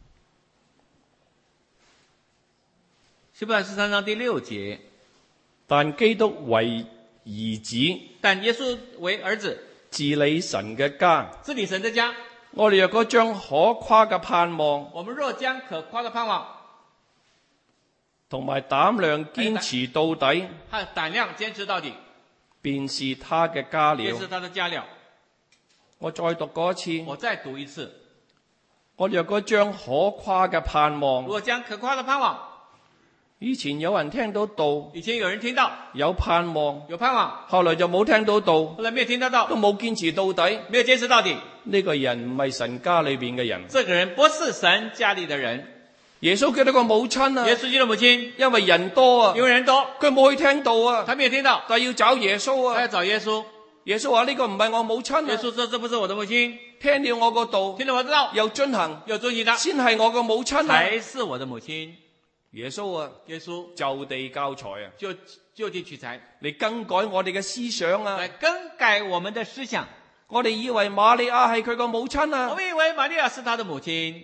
希伯來書三章第六節， 但基督為兒子， 但耶穌為兒子， 治理神嘅家。 治理神的家。 我哋若果將可誇嘅盼望， 我們若將可誇的盼望， 同埋膽量堅持到底， 還有膽量堅持到底， 便是他嘅家了。 便是他的家了。 我再讀過一次， 我再讀一次。 我哋若果將可誇嘅盼望， 如果將可誇的盼望， 以前有人聽到道， 以前有人聽到有盼望， 有盼望， 後來就冇聽到道， 後來沒有聽到道， 都冇堅持到底。 沒有堅持到底。 呢個人唔係神家裏邊嘅人。 這個人不是神家裏的人。 耶穌基督個母親啊， 耶穌基督的母親， 因為人多啊， 因為人多， 佢冇去聽道啊， 他沒有聽到， 但係要找耶穌啊， 他要找耶穌。 耶穌話呢個唔係我母親啊， 耶穌說這不是我的母親， 聽了我個道， 聽了我的道， 又遵行， 又遵行的， 先係我個母親啊， 才是我的母親。 耶穌啊， 耶穌就地教材啊， 就就地取材， 嚟更改我哋嘅思想啊， 來更改我們的思想。 我哋以為瑪利亞係佢個母親我啊， 們以為瑪利亞是他的母親，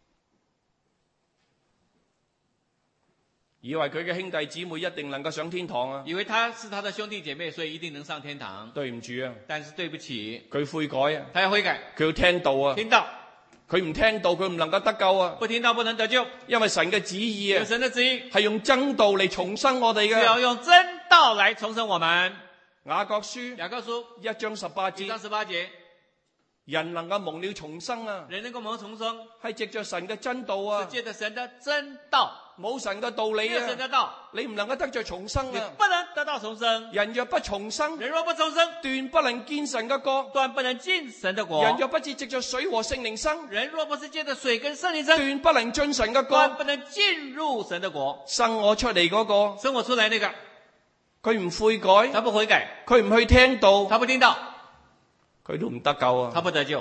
以為佢嘅兄弟姊妹一定能夠上天堂啊， 以為他是他的兄弟姐妹，所以一定能上天堂。 對唔住啊， 但是對不起， 佢悔改啊， 他要悔改， 佢要聽道啊， 聽到， 佢唔聽道佢唔能夠得救啊， 不聽到不能得救。 因為神嘅旨意有啊， 神的旨意， 係用真道嚟重生我哋嘅。 是要用真道來重生我們。 雅各書雅各書一章十八一章節， 十八節， 人能夠蒙了重生啊， 人能夠蒙重生， 係藉着神嘅真道啊是，借着神的真道， 冇神嘅道理沒有神啊， 的道， 你唔能夠得着重生你啊。 不能得到重生。 人若不重生， 人若不重生， 斷不能見神嘅國； 斷不能進神的國。 人若不是藉着水和聖靈生， 人若不是借着水跟聖靈生， 斷不能進神嘅國。 斷不能進入神的國。 生我出嚟嗰個， 生我出來那個， 佢唔悔改， 他不悔改， 佢唔去聽道， 他不聽道， 佢都唔得救啊！ 他不得救。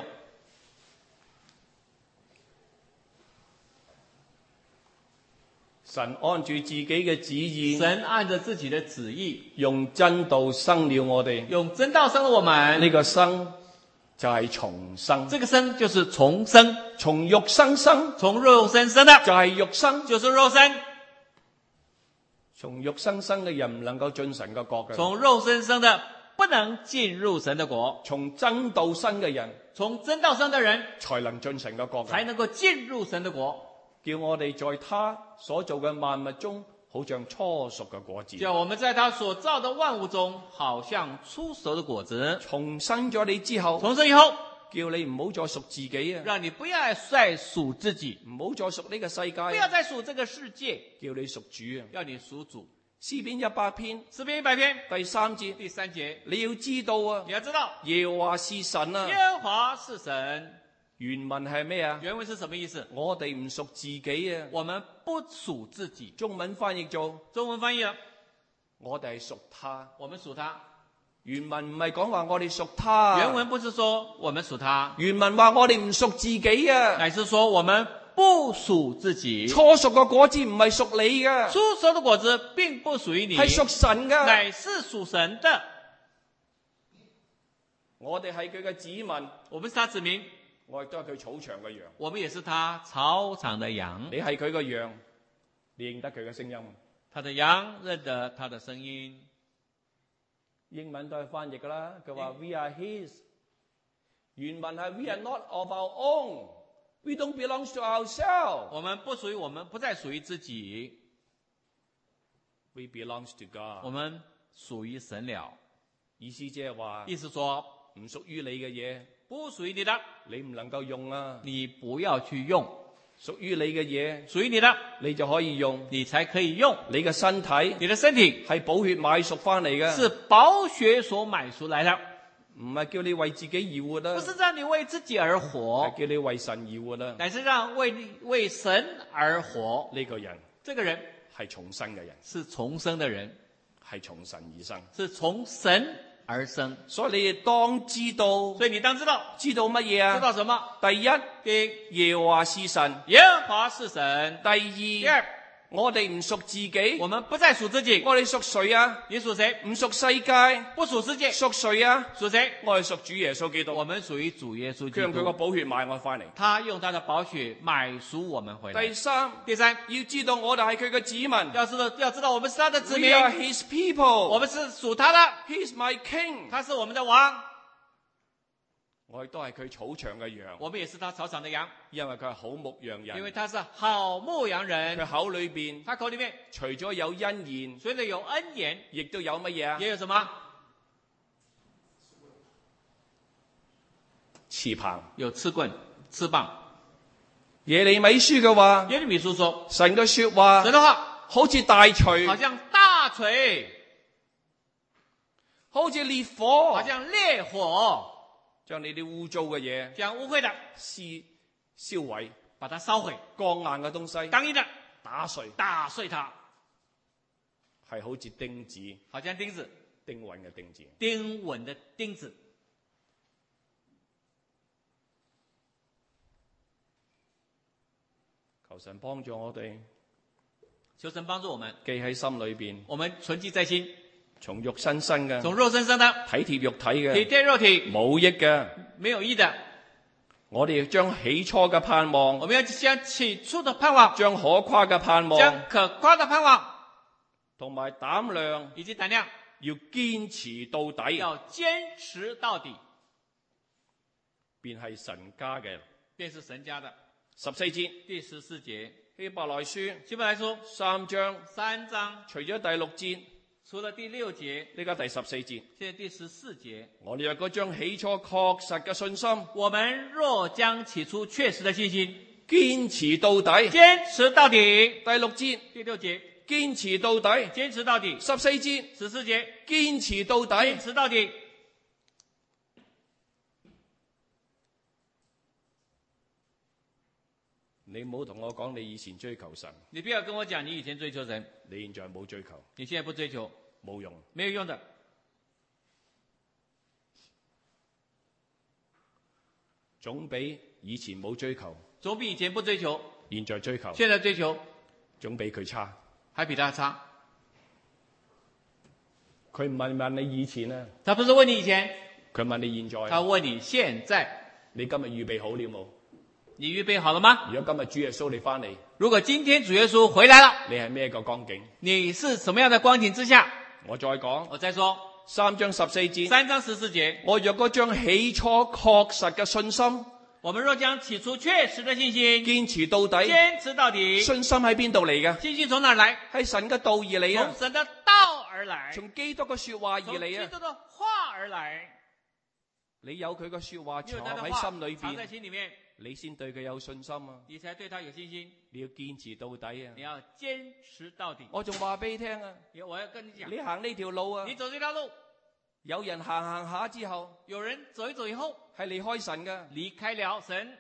神按住自己嘅旨意， 神按着自己的旨意， 用真道生了我哋。 用真道生了我們。 呢個生就係重生， 這個生就是重生， 從肉生生從肉身生的就係肉生， 就是肉身。 從肉生生嘅人唔能夠進神嘅國嘅， 從肉身生的不能進入神的國， 從真道生嘅人從真道生的人才能進神嘅國嘅。 才能夠進入神的國。 叫我哋在他所做嘅萬物中好像初熟嘅果子。 叫我們在他所造的萬物中，好像初熟的果子。 重生咗你之後， 重生以後， 叫你唔好再屬自己啊， 讓你不要再屬自己， 唔好再屬呢個世界， 不要再屬這個世界， 叫你屬主啊。 要你屬主。 詩篇一百篇， 詩篇一百篇第三節， 第三節， 你要知道啊， 你要知道， 耶和華是神啊。 耶和華是神。 原文係咩啊？ 原文是什麼意思？ 我哋唔屬自己啊。 我們不屬自己。 中文翻譯做， 中文翻譯了， 我哋係屬他。 我們屬他。 原文唔係講話我哋屬他。 原文不是說我們屬他。 原文話我哋唔屬自己啊。 乃是說我們不屬自己。 初熟嘅果子唔係屬你嘅。 初熟的果子並不屬於你， 係屬神嘅。 乃是屬神的。 我哋係佢嘅子民， 我們是他子民。 我亦都係佢草場嘅羊。 我們也是他草場的羊。 你係佢嘅羊，你認得佢嘅聲音。 他的羊認得他的聲音。 英文都係翻譯噶啦，佢話 We are His。原文係 We are not of our own。We don't belong to ourselves。 我們不屬於我們，不再屬於自己。 We belong to God。 我們屬於神了。 意思即係話， 意思說唔屬於你嘅嘢， 不屬於你的， 你唔能夠用啊。 你不要去用。 屬於你嘅嘢， 屬於你的， 你就可以用， 你才可以用。 你嘅身體， 你的身體係寶血買贖翻嚟嘅， 是寶血所買贖來的， 唔係叫你為自己而活啦， 不是讓你為自己而活， 係叫你為神而活啦， 乃是讓為為神而活。 呢個人， 這個人係重生嘅人， 是重生的人， 係從神而生， 是從神而生。 所以你哋當知道， 所以你當知道， 知道乜嘢啊？ 知道什麼？ 第一， 第一， 耶和華是神； 耶和華是神。 第二， 第二， 我哋唔屬自己， 我們不再屬自己。 我哋屬誰啊？ 你屬誰？ 唔屬世界， 不屬世界。 屬誰啊？ 屬誰？ 我係屬主耶穌基督。 我們屬於主耶穌基佢用佢個督。 寶血買我翻嚟。 他用他的寶血買贖我們回來。 第三， 第三， 要知道我哋係佢嘅子民。 要知道，要知道我們是他的子民。 We are His people。 我們是屬他的。 He's my king。 他是我們的王。 我亦都係佢草場嘅羊。 我們也是他草場的羊。 因為佢係好牧羊人。 因為他是好牧羊人。 佢口裏邊， 他口裏面除咗有恩言， 除了有恩言， 亦都有乜嘢啊？ 也有什麼？ 翅膀。 有刺棍、翅膀。 耶利米書嘅話， 耶利米書說， 神嘅說話， 神的話好似大錘， 好像大錘， 好似烈火， 好像烈火， 將你啲污糟嘅嘢， 將污穢的燒燒毀， 把它燒毀， 剛硬嘅東西， 剛硬的打碎， 打碎它， 係好似釘子， 好像釘子， 釘穩嘅釘子， 釘穩的釘子。 求神幫助我哋， 求神幫助我們， 記喺心裏邊， 我們存記在心。 從肉身生嘅， 從肉身生的， 體貼肉體嘅， 體貼肉體， 冇益嘅， 沒有益的。 我哋要將起初嘅盼望， 我們要將起初的盼望， 將可誇嘅盼望， 將可誇的盼望， 同埋膽量以及膽量， 要堅持到底， 要堅持到底， 便係神家嘅， 便是神家的。 十四節， 第十四節， 希伯來書， 希伯來書三章， 三章， 除咗第六節， 除了第六節， 呢家第十四節， 現在第十四節， 我哋若果將起初確實嘅信心， 我們若將起初確實的信心堅持到底， 堅持到底。 第六節， 第六節， 堅持到底， 堅持到底。 十四節， 十四節， 堅持到底， 堅持到底。 你唔好同我講你以前追求神， 你不要跟我講你以前追求神， 你現在冇追求， 你現在不追求， 冇用， 沒有用的。 總比以前冇追求， 總比以前不追求， 現在追求， 現在追求， 總比佢差， 還比他差。 佢唔係問你以前啊， 他不是問你以前， 佢問你現在， 他問你現在。 你今日預備好了冇？ 你預備好了嗎？ 如果今日主耶穌你翻嚟， 如果今天主耶穌回來了， 你係咩個光景？ 你是什麼樣的光景之下？ 我再講， 我再說， 三章十四節， 三章十四節， 我若果將起初確實嘅信心， 我們若將起初確實的信心堅持到底， 堅持到底， 信心喺邊度嚟嘅？ 信心從哪來？ 係神嘅道而嚟啊從，神的道而來， 從基督嘅說話而從嚟啊。 基督的話而來。 你有佢嘅說話你有藏喺他的話心裏藏在邊， 心裏面， 你先對佢有信心啊！ 你才對他有信心。 你要堅持到底啊！ 你要堅持到底。 我仲話俾你聽啊， 我要跟你講， 你行呢條路啊你，走這條路， 有人行行下之後有人走一走以後係離開神噶。 離開了神。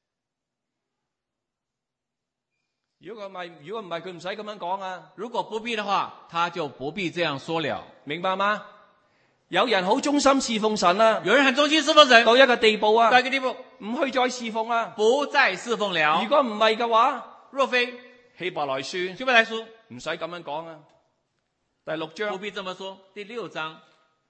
如果唔係，如果唔係佢唔使咁樣講啊。 如果不必的話，他就不必這樣說了。 明白嗎？有人好忠心侍奉神啊， 有人很忠心侍奉神， 到一個地步啊， 到一個地步唔去再侍奉啊。 不再侍奉了。 如果唔係嘅話， 若非希伯來書希伯來書唔使咁樣講啊。第六不章必這麼說。第六章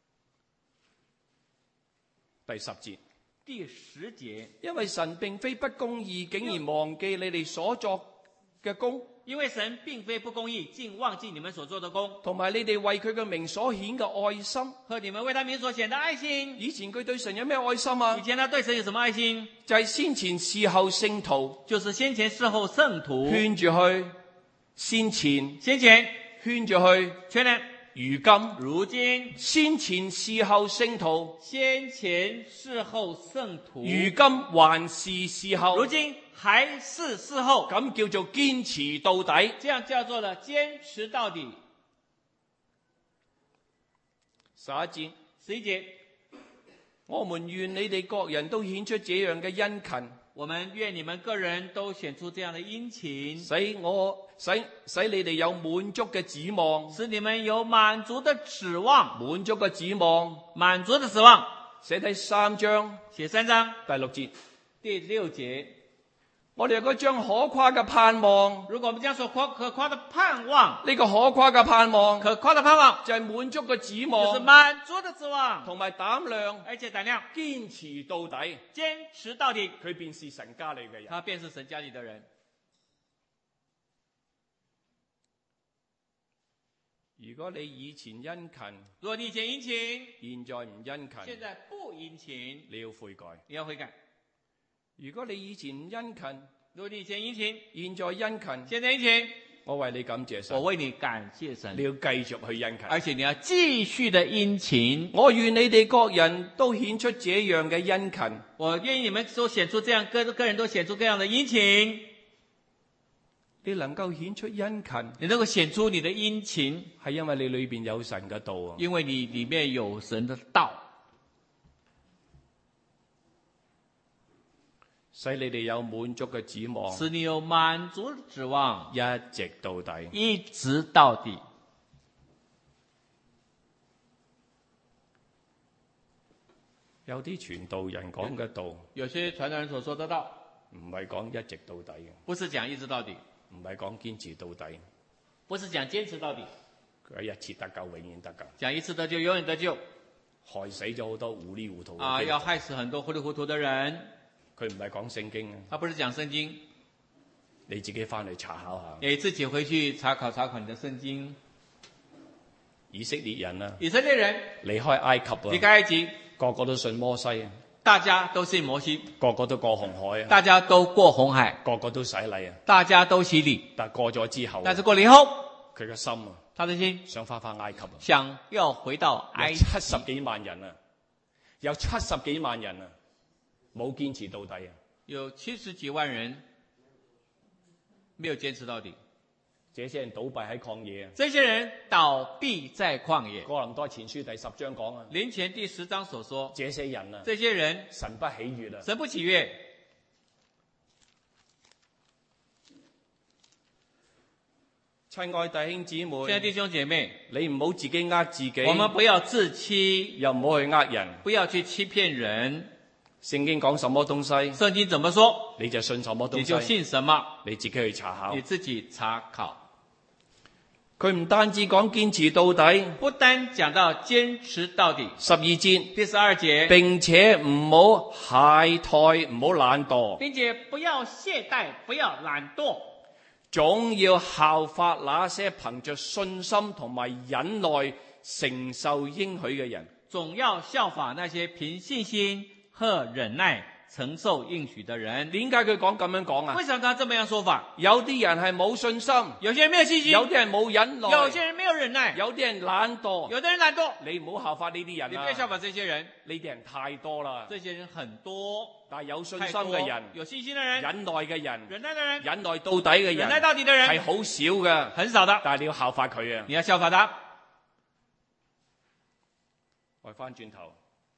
第十節， 第十節， 因為神並非不公義，竟然忘記你哋所作嘅功， 因為神並非不公義，竟忘記你們所做的功， 同埋你哋為佢嘅名所顯嘅愛心。 和你們為他名所顯的愛心。 以前佢對神有咩愛心啊以？前他對神有什麼愛心？ 就係先前侍候聖徒， 就是先前侍候聖徒， 圈住去，先前先前圈住去， 確認， 如今如今先前侍候聖徒， 先前侍候聖徒， 如今還是侍候， 如今還是侍候， 咁叫做堅持到底。 這樣叫做了堅持到底。 十一節， 十一節， 我們願你哋各人都顯出這樣嘅殷勤， 我們願你們個人都顯出這樣的殷勤， 使我使使你哋有滿足嘅指望， 使你們有滿足的指望， 滿足嘅指望。 滿足的指望。 寫第三章寫三章第六節， 第六節， 我哋有個將可誇嘅盼望， 如果我們將所誇可誇的盼望， 呢個可誇嘅盼望可誇的盼望， 就係滿足嘅指就是望， 滿足的指望， 同埋膽量， 而且膽量， 堅持到底。 堅持到底， 佢便是神家裏嘅人。 他便是神家裏的人。 如果你以前殷勤， 如果你以前殷勤， 現在唔殷勤， 現在不殷勤， 你要悔改。 你要悔改。 如果你以前唔殷勤， 如果你以前殷勤， 現在殷勤， 現在殷勤， 我為你感謝神。 我為你感謝神。 你要繼續去殷勤， 而且你要繼續的殷勤。 我願你哋各人都顯出這樣嘅殷勤。 我願意你們都顯出這樣，各個人都顯出這樣的殷勤。 你能夠顯出殷勤， 你能夠顯出你的殷勤， 係因為你裏邊有神嘅道啊。 因為你裏面有神的道， 使你哋有滿足嘅指望， 使你有滿足的指望， 一直到底。 一直到底。 有啲傳道人講嘅道， 有些傳道人所說的道， 唔係講一直到底嘅， 不是講一直到底， 唔係講堅持到底。 不是講堅持到底， 佢係一次得救，永遠得救， 講一次得救，永遠得救。 害死咗好多糊里糊塗嘅啊， 基督徒要害死很多糊里糊塗的人。 佢唔係講聖經啊， 他不是講聖經， 你自己翻去查考下。 你自己回去查考查考你的聖經。 以色列人啊， 以色列人離開埃及離開啊， 埃及， 個個都信摩西啊， 大家都信摩西， 個個都過紅海啊， 大家都過紅海， 個個都洗禮啊。 大家都洗禮。 但過咗之後啊， 但是過了以後， 佢嘅心啊， 他的心想翻返埃及啊， 想要回到埃有及， 七十幾萬人啊，有七十幾萬人啊，冇堅持到底啊。 有七十幾萬人沒有堅持到底。 這些人倒閉喺曠野啊。 這些人倒閉在曠野。 哥林多前書第十章講啊， 林前第十章所說， 這些人啊， 這些人神不喜悅啊。 神不喜悅。 親愛弟兄姊妹， 親愛弟兄姐妹， 你唔好自己呃自己， 我們不要自欺， 又唔好去呃人。 不要去欺騙人。 聖經講什麼東西， 聖經怎麼說， 你就信什麼東西， 你就信什麼， 你自己去查考你。自己查考。 佢唔單止講堅持到底， 不單講到堅持到底。 十二節， 第十二節， 並且唔好懈怠，唔好懶惰， 並且不要懈怠，不要懶惰， 總要效法那些憑着信心同埋忍耐承受應許嘅人。 總要效法那些憑信心和忍耐承受應許的人。 點解佢講咁樣講啊？ 為什麼他這麼樣說法？ 有啲人係冇信心， 有些人沒有信心， 有啲人冇忍耐， 有些人沒有忍耐， 有啲人懶惰， 有的人懶惰。 你唔好效法呢啲人啊！ 你不要效法這些人， 呢啲人太多啦。 這些人很多， 但係有信太多心嘅人， 有信心的人， 忍耐嘅人， 忍耐的人， 忍耐到底嘅人， 忍耐到底的人係好少嘅， 很少的。 但係你要效法佢啊！ 你要效法他。 我翻轉頭，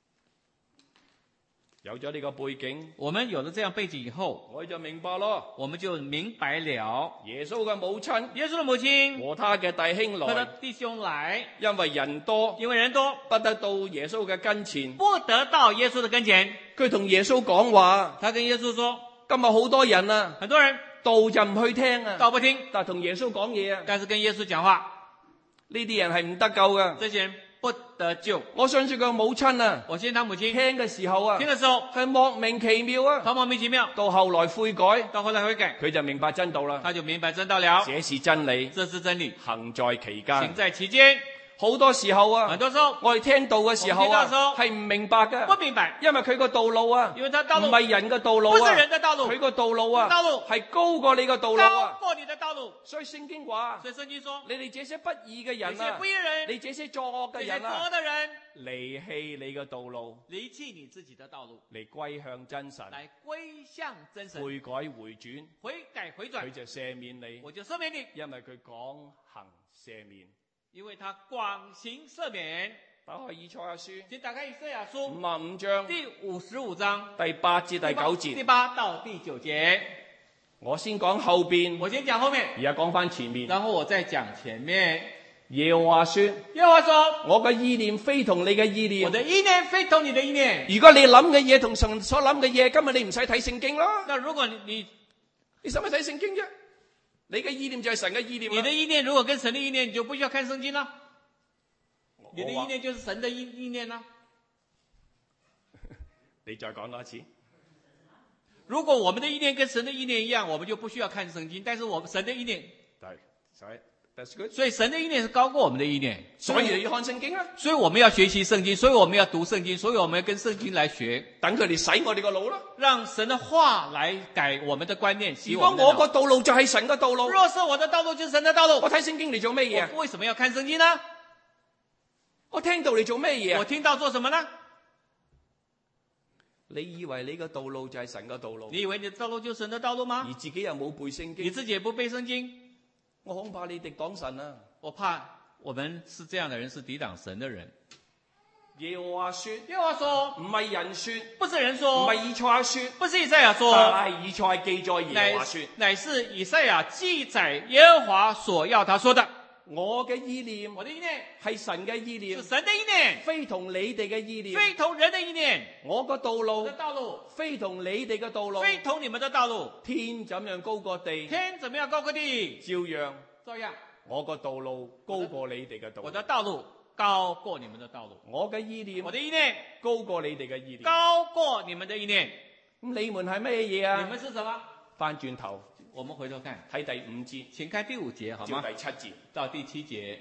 有咗呢個背景， 我們有了這樣背景以後， 我就明白咯。 我們就明白了， 耶穌嘅母親， 耶穌的母親和他嘅弟兄來， 他的弟兄來， 因為人多， 因為人多， 不得到耶穌嘅跟前， 不得到耶穌的跟前。 佢同耶穌講話， 他跟耶穌說： 今日好多人啊， 很多人道就唔去聽啊， 道不聽， 但係同耶穌講嘢啊， 但是跟耶穌講話， 呢啲人係唔得救嘅。 這些人不得救。 我相信佢母親啊， 我相信他母親聽嘅時候啊， 聽的時候係莫名其妙啊， 他莫名其妙， 到後來悔改， 到後來悔改， 佢就明白真道啦。 他就明白真道了。 這是真理， 這是真理， 行在其間。 行在其間。 好多時候啊， 很多時候我哋聽道嘅時候啊，係唔明白嘅， 不明白， 因為佢個道路啊， 因為他道路唔係人嘅道路啊， 不是人的道路， 佢個道路啊， 道路係高過你個道路高啊。 過你的道路。 所以聖經話， 所以聖經說， 你哋這些不義嘅人這些啊不，義人， 你這些作惡這些作嘅人啊惡，的人， 離棄你嘅道路， 離棄你自己的道路， 嚟歸向真神， 來歸向真神， 悔改回轉， 悔改回轉， 佢就赦免你， 我就赦免你， 因為佢講行赦免。 因為他廣行赦免。 打開以賽亞書， 請打開以賽亞書五十五章第五十五章第八至第九第節。 八到第九節。 我先講後邊， 我先講後面， 而家講翻前面。 然後我再講前面。 耶和華說， 耶和華說， 我嘅意念非同你嘅意念。 我的意念非同你的意念。 如果你諗嘅嘢同神所諗嘅嘢，今日你唔使睇聖經啦。 那如果你你你使乜睇聖經啫？你嘅意念就係神嘅意念啦。 你的意念如果跟神的意念，你就不需要看聖經啦。你的意我念就是神的意意念啦。 你再講多一次。 如果我們的意念跟神的意念一樣，我們就不需要看聖經。但是我們神的意念， 對，所以 that's good。 所以神的意念是高過我們的意念， 所以你要看聖經啊。 所以我們要學習聖經，所以我們要讀聖經，所以我們要跟聖經來學， 等佢哋洗我哋個腦啦。 讓神的話來改我們的觀念，洗如果我們的腦。 我個道路就係神嘅道路， 若是我的道路就是神的道路， 我睇聖經嚟做咩嘢啊？ 我為什麼要看聖經呢？ 我聽道嚟做咩嘢啊？ 我聽到做什麼呢？ 你以為你個道路就係神嘅道路？ 你以為你的道路就是神的道路嗎？ 而自己又冇背聖經， 你自己也不背聖經， 我恐怕你敵擋神啊！ 我怕我們是這樣的人，是抵擋神的人。 耶和華說， 耶和華說， 唔係人說， 不是人唔說， 係以賽亞說， 不是以賽亞說， 但係以賽亞記載耶和華說， 乃是以賽亞記載耶和華所要他說的。 我嘅意念， 我的意念係神嘅意念是，神的意念， 非同你哋嘅意念。 非同人的意念。 我個道我路的道路非同你哋嘅道路。 非同你們的道路。 天怎樣高過地， 天怎麼樣高過地， 照樣照樣我個道路高過你哋嘅道路。 我的道路高過你們的道路。 我嘅意念我的意念高過你哋嘅意念。 高過你們的意念。 咁你們係咩嘢你啊？ 們是什麼？ 翻轉頭我們回頭看， 睇第五節請看第五節好嗎？ 至第七節。 到第七節。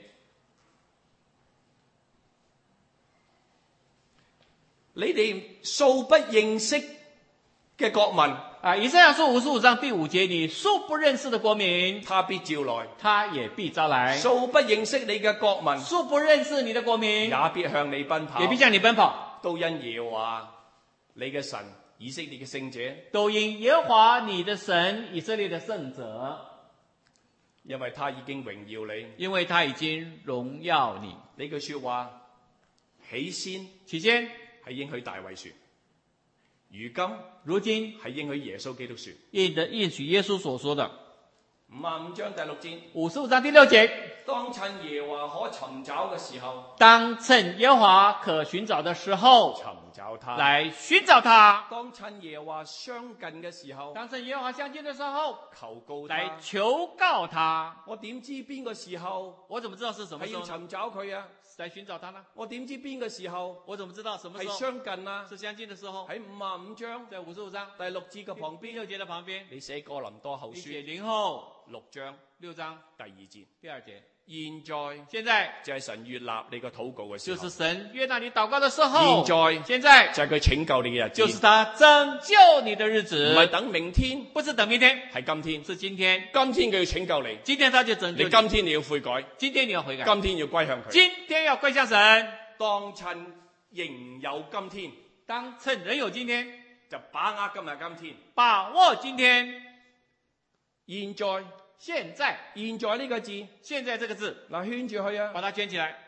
你哋素不認識嘅國民， 啊，以賽亞書五十五章第五節，你素不認識的國民， 他必召來； 他也必招來。 素不認識你嘅國民， 素不認識你的國民， 也必向你奔跑， 也必向你奔跑。 都因耶和華你嘅神以色列嘅聖者， 都因耶和華你的神以色列的聖者， 因為他已經榮耀你。 因為他已經榮耀你。 呢句說話起先起先係應許大衛說，如今如今係應許耶穌基督說。 應的應許耶穌所說的。 五十五章第六節， 五十五章第六節， 當趁耶和華可尋找嘅時候， 當趁耶和華可尋找的時候， 尋找他； 來尋找他。 當趁耶和華相近嘅時候， 當趁耶和華相近的時候， 求告來他。 求告他。 我點知邊個時候我怎麼知道是什麼時候係要尋找佢啊？ 來尋找他呢？ 我點知邊個時候我怎麼知道什麼時係候相近啊？ 是相近的時候？ 喺五十五章在五十五章第六節嘅旁邊， 第六節的旁邊， 你寫哥林多後你寫書， 零後六章六章第二節。 第二節， 現在現在就係神悅納你個禱告嘅時候， 就是神悅納你禱告的時候。 現在現在就係佢拯救你嘅日子， 就是他拯救你的日子， 唔係等明天， 不是等明天， 係今天。 是今天。 今天佢要拯救你， 今天他就拯救你你。 今天你要悔改， 今天你要悔改， 今天要歸向佢。 今天要歸向神。 當趁仍有今天， 當趁仍有今天， 就把握今日今天。 把握今天。 現在， 現在， 現在呢個字， 現在這個字， 嗱圈住佢啊， 把它圈起來。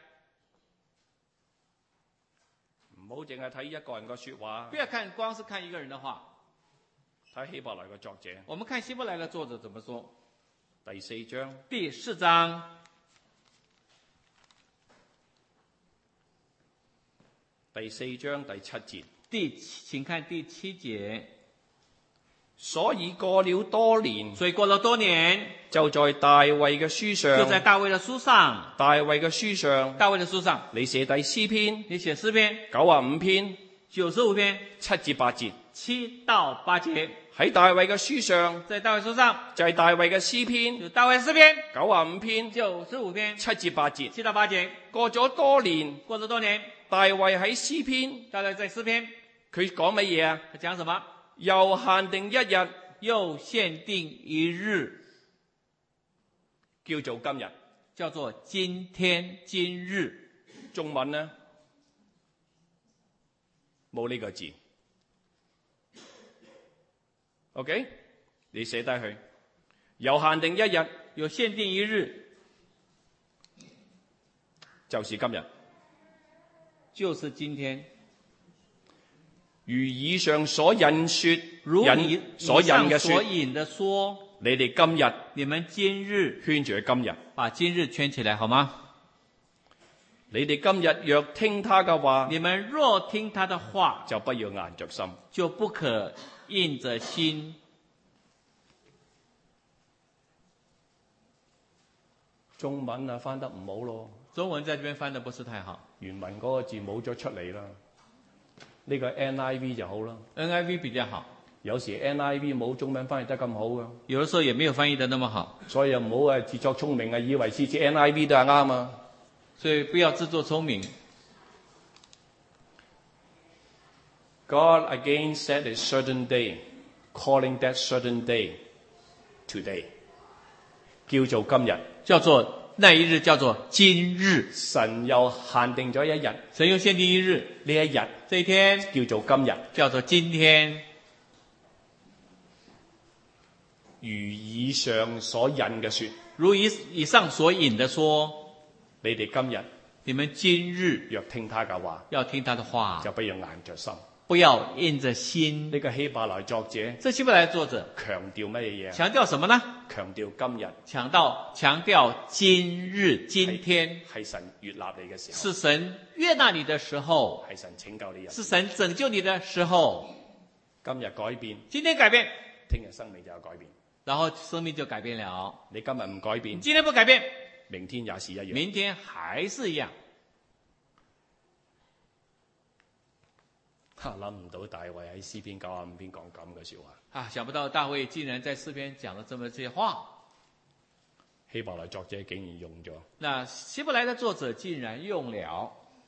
唔好淨係睇一個人嘅說話， 不要看光是看一個人的話， 睇希伯來嘅作者。 我們看希伯來的作者怎麼說。 第四章， 第四章， 第四章第七節。 第七，請看第七節。 所以過了多年， 所以過了多年， 就在大衛嘅書上， 就在大衛的書上， 大衛嘅書上， 大衛的書上， 你寫第詩篇， 你寫詩篇九啊五篇， 九十五篇， 七至八節， 七到八節。 喺大衛嘅書上， 在大衛書上， 就係大衛嘅詩篇， 就大衛詩篇九啊五篇， 九十五篇， 七至八節。 七到八節。 過咗多年， 過咗多年， 大衛喺詩篇， 大衛在詩篇， 佢講乜嘢啊？ 佢講什麼？ 又限定一日， 又限定一日， 叫做今日， 叫做今天今日。 中文呢冇呢個字。OK， 你寫低佢，又限定一日， 有限定一日， 就是今日， 就是今天。 如以上所引說， 如引所引嘅說， 所引的說， 你哋今日， 你們今日圈住佢今日， 把今日圈起來好嗎？ 你哋今日若聽他嘅話， 你們若聽他的話， 就不要硬着心， 就不可硬着心。 中文啊翻得唔好咯， 中文在這邊翻得不是太好， 原文嗰個字冇咗出嚟啦。呢個 N I V 就好啦 ，N I V 比較好。 有時 N I V 冇中文翻譯得咁好噶， 有的時候也沒有翻譯得那麼好， 所以又唔好誒自作聰明啊，以為次次 N I V 都係啱啊。 所以不要自作聰明。 God again set a certain day, calling that certain day today， 叫做今日， 叫做那一日，叫做今日。 神又限定咗一日， 神又限定一日， 呢一日這一天叫做今日， 叫做今天。 如以上所引嘅說， 如以以上所引的說， 你哋今日， 你們今日若聽他嘅話， 要聽他的話， 就不要硬着心。 不要硬着心。 呢個希伯來作者， 這希伯來作者強調乜嘢嘢？ 強調什麼呢？ 強調今日， 強調強調今日今天係神悅納你嘅時候， 是神悅納你的時候， 係神拯救你人， 是神拯救你的時候。 今日改變， 今天改變， 聽日生命就有改變。 然後生命就改變了。 你今日唔改變， 今天不改變， 明天也是一樣。 明天還是一樣。 哈！諗唔到大衛喺詩篇九十五篇講咁嘅說話。 啊，想不到大衛竟然在詩篇講了這麼這些話。 希伯來作者竟然用咗。 那希伯來的作者竟然用了。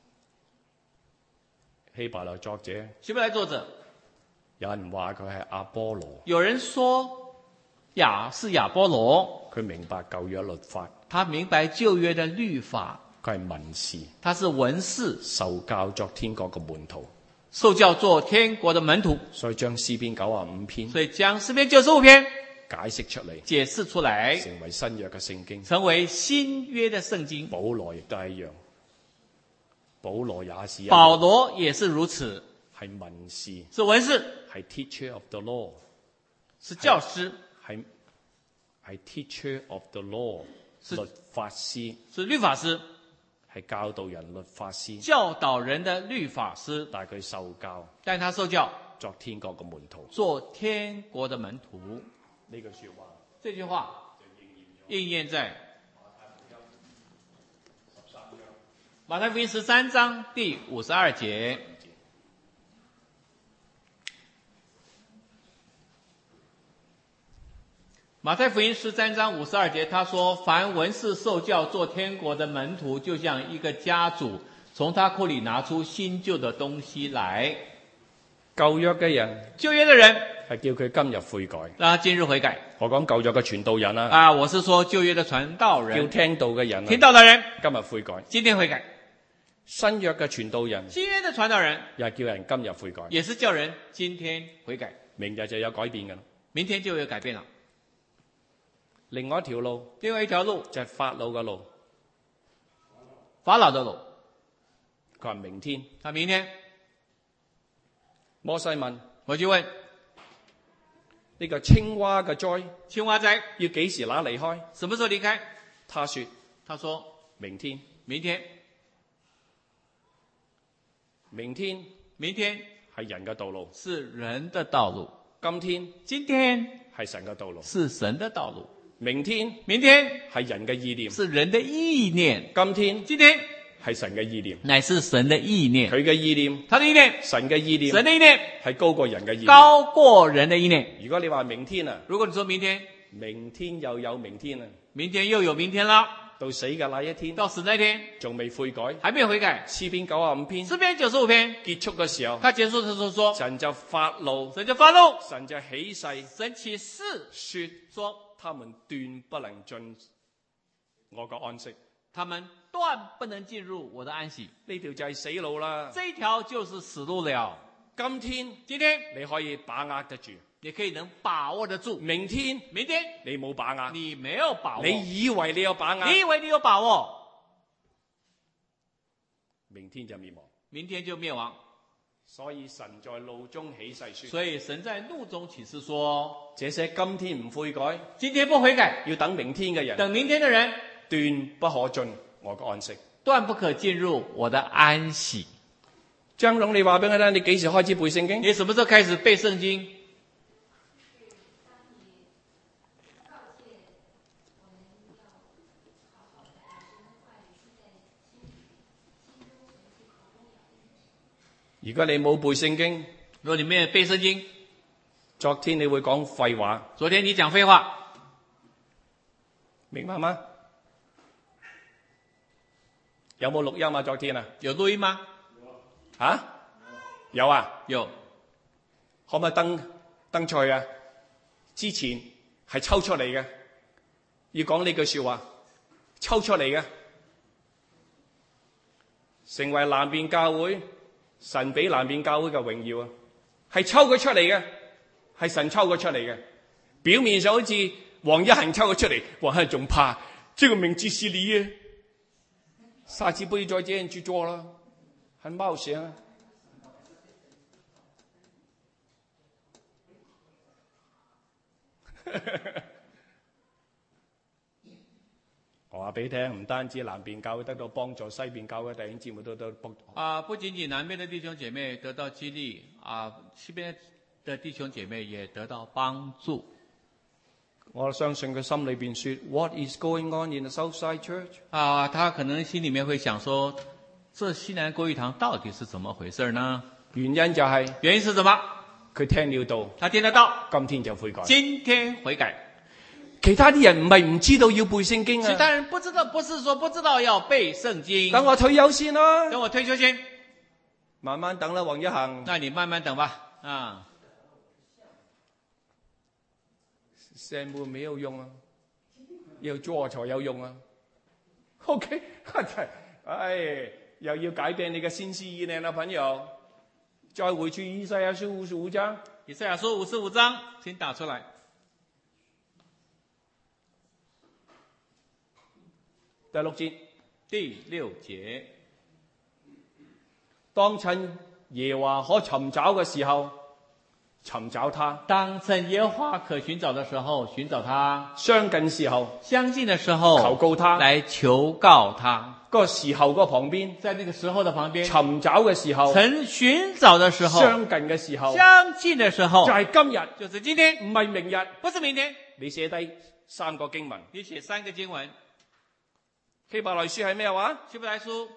希伯來作者， 希伯來作者， 有人話佢係阿波羅。 有人說亞是亞波羅， 佢明白舊約律法， 他明白舊約的律法， 佢係文士， 他是文士， 受教作天國嘅門徒， 受教做天國的門徒， 所以將詩篇九十五篇， 所以將詩篇九十五篇解釋出嚟， 解釋出來， 成為新約嘅聖經， 成為新約的聖經。 保羅亦都係一樣，保羅也是一樣， 保羅也是如此， 係文士， 是文士， 係 teacher of the law， 是教師， 係係 teacher of the law， 是律法師， 是律法師， 係教導人律法師， 教導人的律法師， 但係佢受教， 但他受教作天國嘅門徒， 做天國的門徒。 呢句說話， 這句話應驗在馬太福音十三章第五十二節。 馬太福音十三章五十二節，他說：凡文士受教做天國的門徒，就像一個家主，從他庫裏拿出新舊的東西來。 舊約嘅人， 舊約的人係叫佢今日悔改， 讓他今日悔改。 我講舊約嘅傳道人啊， 啊，我是說舊約的傳道人， 叫聽道嘅人， 聽道的人今日悔改， 今天悔改。 新約嘅傳道人， 新約的傳道人又係叫人今日悔改， 也是叫人今天悔改， 明日就有改變㗎啦。 明天就有改變了。 另外一條路， 另外一條路就係法老嘅路， 法老的路。 佢話明天， 他明天摩西問， 我就問呢個青蛙嘅災， 青蛙災要幾時拿離開？ 什麼時候離開？ 他說， 他說明天， 明天， 明天明天係人嘅道路， 是人的道路。 今天今天係神嘅道路， 是神的道路。 明天明天係人嘅意念， 是人的意念。 今天今天係神嘅意念， 乃是神的意念。 佢嘅意念， 他的意念， 神嘅意念， 神的意念係高過人嘅意念。 高過人的意念。 如果你話明天啊， 如果你說明天， 明天又有明天啊， 明天又有明天了， 到死嘅那一天， 到死那天仲未悔改， 還沒有悔改。 詩篇九十五篇詩篇九十五篇結束嘅時候， 他結束的時候說， 神就發怒， 神就發怒， 神就起誓， 神起誓說說， 他們斷不能進我嘅安息。 他們斷不能進入我的安息。 呢條就係死路啦。 這一條就是死路了。 今天今天你可以把握得住， 你可以能把握得住。 明天明天你冇把握， 你沒有把握， 你以為你有把握， 你以為你有把握， 明天就滅亡。 明天就滅亡。 所以神在怒中起誓說， 所以神在怒中起誓說， 這些今天唔悔改， 今天不悔改， 要等明天嘅人， 等明天的人斷不可進我嘅安息， 斷不可進入我的安息。 張總，你話俾我聽，你幾時開始背聖經？ 你什麼時候開始背聖經？ 如果你冇背聖經， 如果你沒有背聖經， 昨天你會講廢話。 昨天你講廢話， 明白嗎？有冇錄音啊？昨天啊？ 有錄音嗎？ 啊？有啊？ 有。 可唔可以登登出去啊？之前係抽出嚟嘅，要講呢句說話，抽出嚟嘅，成為南邊教會。神俾南邊教會嘅榮耀啊，係抽佢出嚟嘅，係神抽佢出嚟嘅。表面上好似黃一恒抽佢出嚟，黃一恒仲怕，這個名字是你啊，下次不要再這樣去做啦，很冒險啊。我話俾你聽，唔單止南邊教會得到幫助，西邊教會弟兄姊妹都得到幫助。 啊，不僅僅南邊的弟兄姐妹得到激勵，啊，西邊的弟兄姐妹也得到幫助。 我相信佢心裏邊說 ，What is going on in the Southside Church？ 啊，他可能心裏面會想說，這西南國語堂到底是怎麼回事呢？ 原因就係、是、 原因是什麼？ 佢聽了道， 他聽得到， 今天就悔改。 今天悔改。 其他啲人唔係唔知道要背聖經啊， 其他人不知道，不是說不知道要背聖經。 等我退休先啦， 等我退休先， 慢慢等啦，黃一恒。 那你慢慢等吧，啊。 聖會沒有用啊，要做才有用啊。OK， 唉，又要改變你嘅心思意念啦，朋友。再回去以賽亞書五十五章， 以賽亞書五十五章，請打出來。 第六節， 第六節， 當趁耶和華可尋找嘅時候，尋找他； 當趁耶和華可尋找的時候，尋找他； 相近時候， 相近的時候， 求告他， 來求告他。 嗰個時候嗰個旁邊， 在那個時候的旁邊， 尋找嘅時候， 曾尋找的時候， 相近嘅時候， 相近的時候， 就係今日， 就是今天， 唔係明日， 不是明天。 你寫低三個經文， 你寫三個經文。 希伯來書係咩話？ 希伯來書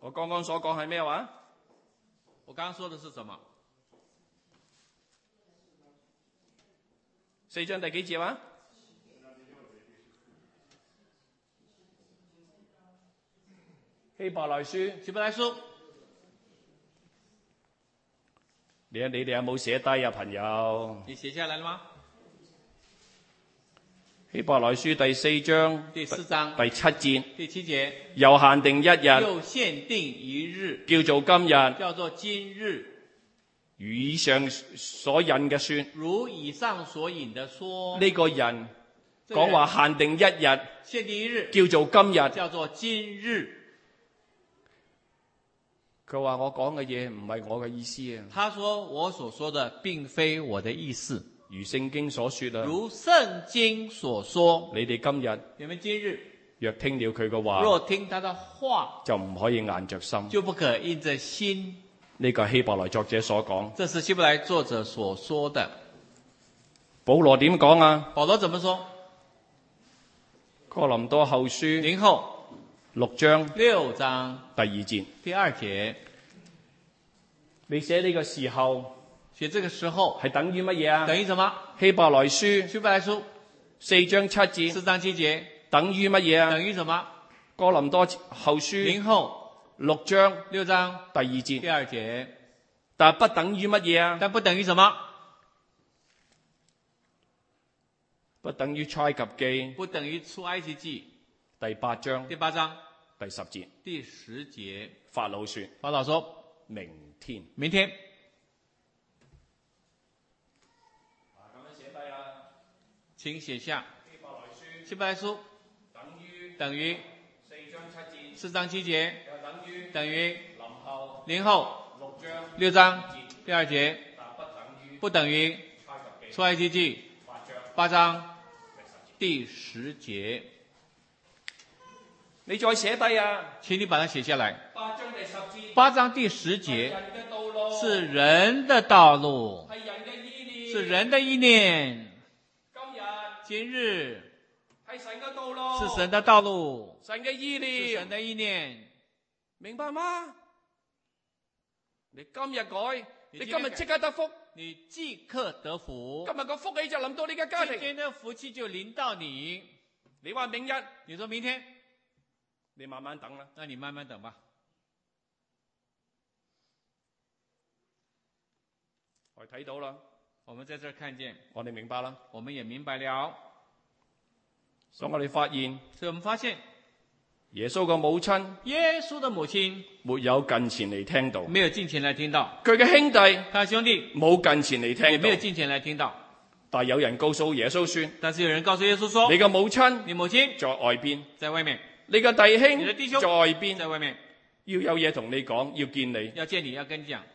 我剛剛所講係咩話？ 我剛剛說的是什麼？ 四章第幾節話？希伯來書， 希伯來書， 你你哋有冇寫低啊，朋友？ 你寫下來了嗎？ 希伯來書第四章第四章第七節， 第七節， 又限定一日， 又限定一日， 叫做今日， 叫做今日。 如以上所引嘅說， 如以上所引的說， 呢個人講話限定一日， 限定一日， 叫做今日， 叫做今日。 佢話我講嘅嘢唔係我嘅意思啊。 他說我所說的並非我的意思， 如聖經所說啊。 如聖經所說， 你哋今日， 你們今日若聽了佢嘅話， 若聽他的話， 就唔可以硬着心， 就不可硬着心。 呢個係希伯來作者所講。 這是希伯來作者所說的。 保羅點講啊？ 保羅怎麼說？ 哥林多後書零後六章六章第二節。 第二節， 你寫呢個時候， 寫這個時候係等於乜嘢啊？ 等於什麼？ 希伯來書希伯來書四章七節， 四章七節等於乜嘢啊？ 等於什麼？ 哥林多後書零後六章六章第二節。 第二節， 但不等於乜嘢啊？ 但不等於什麼？ 不等於出埃及記不等於出埃及記第八章第八章第十節。 第十節， 法老說， 法老說明天。 明天。 咁樣寫低啦。 請寫下希伯來書希伯來書等於等於四章七節， 四章七節又等於等於林後零後六章六章第二節， 但不等於不等於出埃及記八章八章第十節。 你再寫低啊！ 請你把它寫下來。 八章第十節， 八章第十節人嘅道路是人的道路， 係人嘅意念， 是人的意念。 今日今日係神嘅道路， 是神的道路， 神嘅意是念， 神的意念。 明白嗎？你今日改， 你你今日即刻得福， 你即刻得福。 今日個福氣就臨到你嘅家庭。 今天的福氣就臨到你。 你話明日， 你說明天， 你慢慢等啦。 那你慢慢等吧。 我哋睇到啦， 我們在這兒看見， 我哋明白啦， 我們也明白了。 所以我哋發現， 所以我們發現耶穌嘅母親耶穌的母親沒有近前嚟聽到， 沒有近前來聽到， 佢嘅兄弟他的兄弟冇近前嚟聽到， 也沒有近前來聽到。 但有人告訴耶穌說， 但是有人告訴耶穌說， 你嘅母親你母親在外邊， 在外面， 你嘅弟兄你的弟兄在外邊， 在外面， 要有嘢同你講，要見你。 要見你，要跟你講。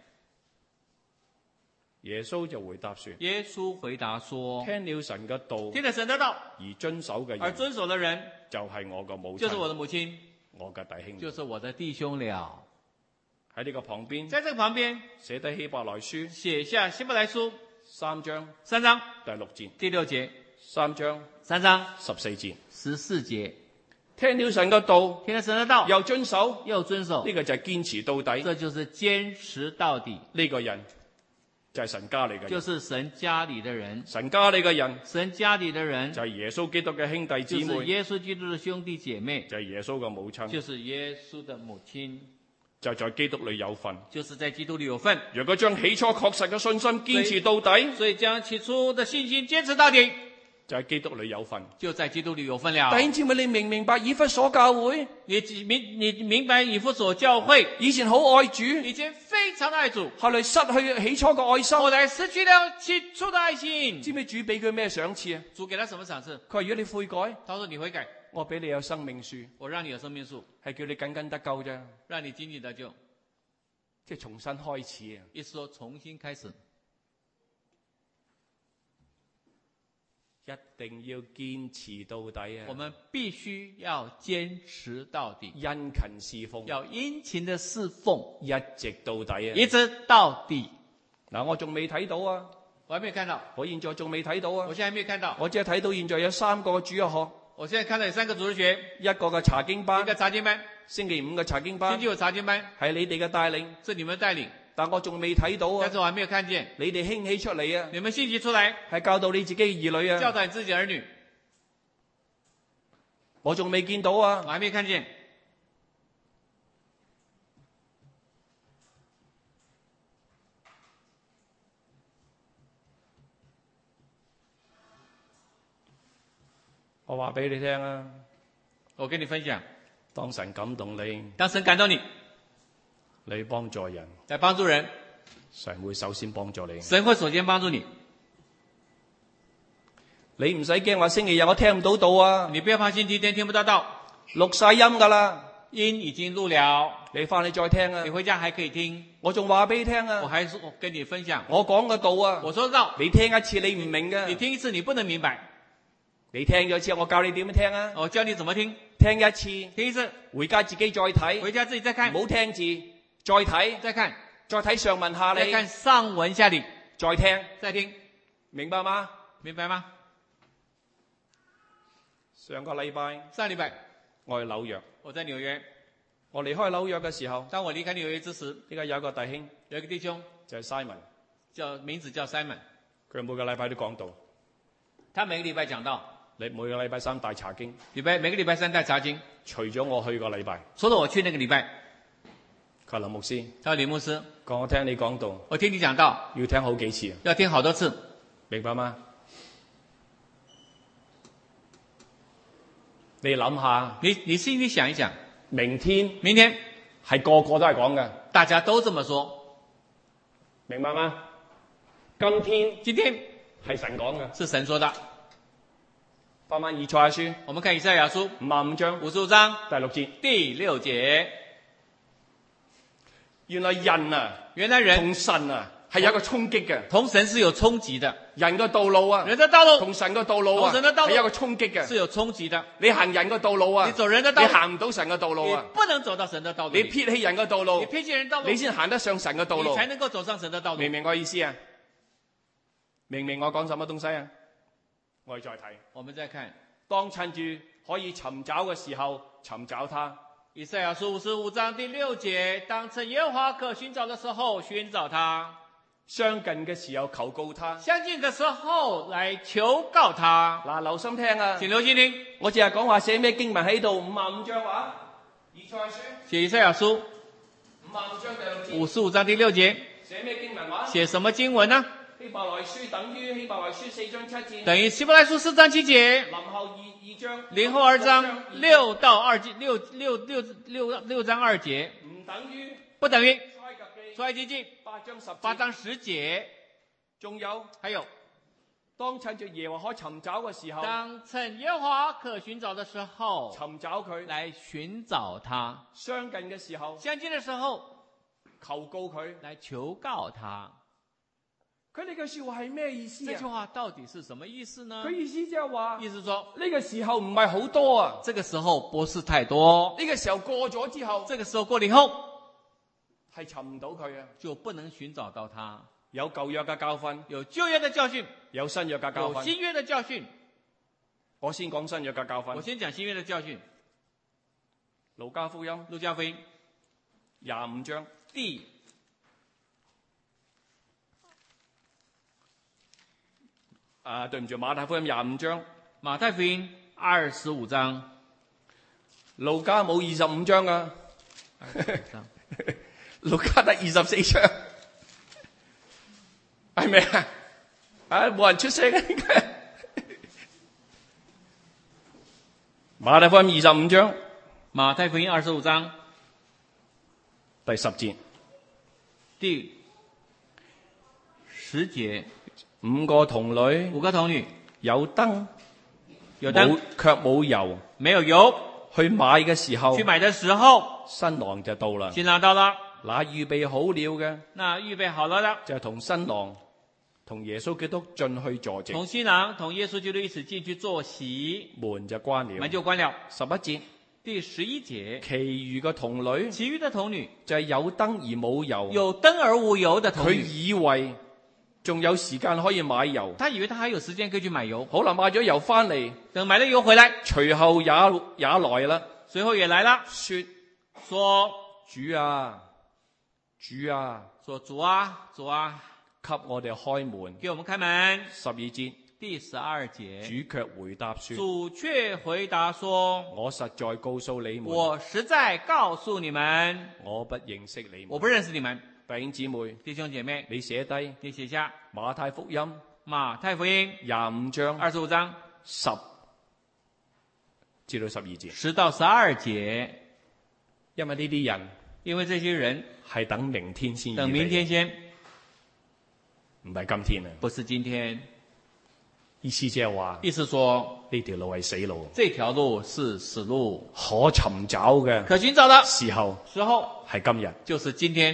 耶穌就回答說， 耶穌回答說， 聽了神嘅道聽了神的道而遵守嘅人， 而遵守的人， 就係我嘅母親， 就是我的母親， 我嘅弟兄， 就是我的弟兄了。 喺呢個旁邊， 在這個旁邊寫低希伯來書寫下希伯來書三章三章第六節， 第六節， 三章三章十四節， 十四節， 聽了神嘅道， 聽了神的道又遵守， 又遵守， 呢個就係堅持到底。 這就是堅持到底。 呢個人就係神家裏嘅人， 就是神家裏的人， 神家裏嘅人神家裏的人就係耶穌基督嘅兄弟姊就是妹， 耶穌基督的兄弟姐妹， 就係耶穌嘅母親， 就是耶穌的母親， 就在基督裏有份。 就是在基督裏有份。 若果將起初確實嘅信心堅持到底， 所以將起初的信心堅持到底， 就喺基督裏有份。 就在基督裏有份了。 弟兄姊妹，你明唔明白以弗所教會？ 你明你明白以弗所教會以前好愛主， 以前非常愛主， 後來失去起初嘅愛心。 後來失去了起初的愛心。 知唔知主俾佢咩賞賜啊？ 主給他什麼賞賜？ 佢話如果你悔改， 他說你悔改， 我俾你有生命樹， 我讓你有生命樹， 係叫你緊緊得救啫， 讓你僅僅得救， 即係重新開始啊！ 意思說重新開始。 一定要堅持到底啊！ 我們必須要堅持到底， 殷勤侍奉， 要殷勤的侍奉， 一直到底啊！ 一直到底。 嗱，我仲未睇到啊！ 我還沒有看到， 我現在仲未睇到啊！ 我現在還沒有看到， 我只係睇到現在有三個主日學， 我現在看到有三個主日學， 一個嘅查經班， 一個查經班， 星期五嘅查經班星期五查經班係你哋嘅帶領， 是你們帶領， 但我仲未睇到啊但！是我還沒有看見你哋興起出嚟啊， 你們興起出來， 係教導你自己嘅兒女啊！ 教導你自己兒女， 我仲未見到啊我！還沒看見。 我話俾你聽啊！ 我跟你分享， 當神感動你， 當神感動你， 你幫助人， 來幫助人， 神會首先幫助你。 神會首先幫助你。 你唔使驚話星期日我聽唔到道啊！ 你不要怕星期天聽不到道， 錄晒音噶啦， 音已經錄了， 你翻去再聽啊你！回家還可以聽。 我仲話俾你聽我啊！ 還是跟你分享， 我講嘅道啊， 我說道， 你聽一次你唔明嘅， 你聽一次你不能明白， 你聽咗之後我教你點樣聽啊！ 我教你怎麼聽， 聽一次， 聽一次， 回家自己再睇， 回家自己再看， 唔好聽字，再睇， 再看， 再睇上文下理， 再看上文下理， 再聽， 再聽， 明白嗎？ 明白嗎？ 上個禮拜上禮拜我去紐約， 我在紐約， 我離開紐約嘅時候， 當我離開紐約之時， 呢家有一個弟兄有一個弟兄就係 Simon， 叫名字叫 Simon， 佢每個禮拜都講道， 他每個禮拜講道， 你每個禮拜三帶查經， 禮拜每個禮拜三帶查經， 除咗我去個禮拜， 除了我去那個禮拜， 佢話林牧師， 他說林牧師， 講我聽你講道， 我聽你講道， 要聽好幾次， 要聽好多次， 明白嗎？你諗下， 你你心裏想一想， 明天明天係個個都係講嘅， 大家都這麼說， 明白嗎？今天今天係神講嘅， 是神說的。 翻翻以賽亞書我們看以賽亞書五十五章五十五章第六節， 第六節， 原來人啊， 原來人同神啊係有一個衝擊嘅， 同神是有衝擊的， 人嘅道路啊， 人的道路同神嘅道路啊同神嘅道路係有一個衝擊嘅， 是有衝擊的。 你行人嘅道路啊， 你走人的道路你行唔到神嘅道路你啊， 不能走到神的道路裏， 你撇棄人嘅道路你，撇棄人道路， 你先行得上神嘅道路你，才能夠走上神的道路。 明唔明我意思啊？明唔明我講什麼東西啊？我哋再睇， 我們再看當趁住可以尋找嘅時候尋找他， 以賽亞書五十五章第六節，當趁耶和華可尋找的時候尋找他， 相近嘅時候求告他。 相近的時候來求告他。 嗱，留心聽啊！ 請留心聽， 我淨係講話寫咩經文喺度，五十五章話，以賽亞書寫以賽亞書五十五章第六節， 五十五章第六節， 寫咩經文話？ 寫什麼經文呢？ 希伯來書等於希伯來書四章七節， 等於希伯來書四章七節， 林後二二章， 林後二章六到二節，六六六六六章二節， 唔等於不等於出埃及記出埃及記八章十節八章十節， 仲有還有當趁住耶和華尋找嘅時候， 當趁耶和華可尋找的時候， 尋找佢， 來尋找他； 相近嘅時候相近的時候， 求告佢。 來求告他。 佢呢句說話係咩意思這句啊？ 話到底是什麼意思呢佢？意思即係話意思說， 呢個時候唔係好多啊， 這個時候不是太多， 呢個時候過咗之後這個時候過了以後， 係尋唔到佢啊。 就不能尋找到他。 有舊約嘅教訓， 有舊約的教訓， 有新約嘅教訓。 有新約的教訓。 我先講新約嘅教我訓。 先講新約的教訓。 路加福音路加福音廿五章第啊，對唔住，馬太福音廿五章， 馬太福音二十五章， 路加冇二十五章噶，路加得二十四章，係咪啊？啊，冇人出聲啊！馬太福音二十五章， 馬太福音二十五章第十節， 第十節， 五個童女， 五個童女有燈， 有燈， 卻冇油， 沒有油， 去買嘅時候， 去買的時候， 新郎就到啦。 新郎到了， 那預備好了嘅， 那預備好了的， 就係同新郎同耶穌基督進去坐席， 同新郎同耶穌基督一起進去坐席， 門就關了。 門就關了。 十一節， 第十一節， 其餘嘅童女， 其餘的童女就係有燈而冇油， 有燈而無油的童佢女， 以為仲有時間可以買油， 他以為他還有時間可以去買油， 好啦，買咗油翻嚟， 等買了油回來， 隨後也也來啦， 隨後也來了， 說說主啊，主啊， 說主啊，主啊， 給我哋開門。 給我們開門。 十二節， 第十二節， 主卻回答說， 主卻回答說， 我實在告訴你們， 我實在告訴你們， 我不認識你們。 我不認識你們。 弟兄姊妹， 弟兄姐妹， 你寫低你寫下馬太福音馬太福音廿五章二十五章十至到十二節， 十到十二節。 因為呢啲人因為這些人係等明天先， 等明天先， 唔係今天啊。 不是今天。 意思即係話， 意思說呢條路係死路， 這條路是死路， 可尋找嘅可尋找的時候時候係今日， 就是今天。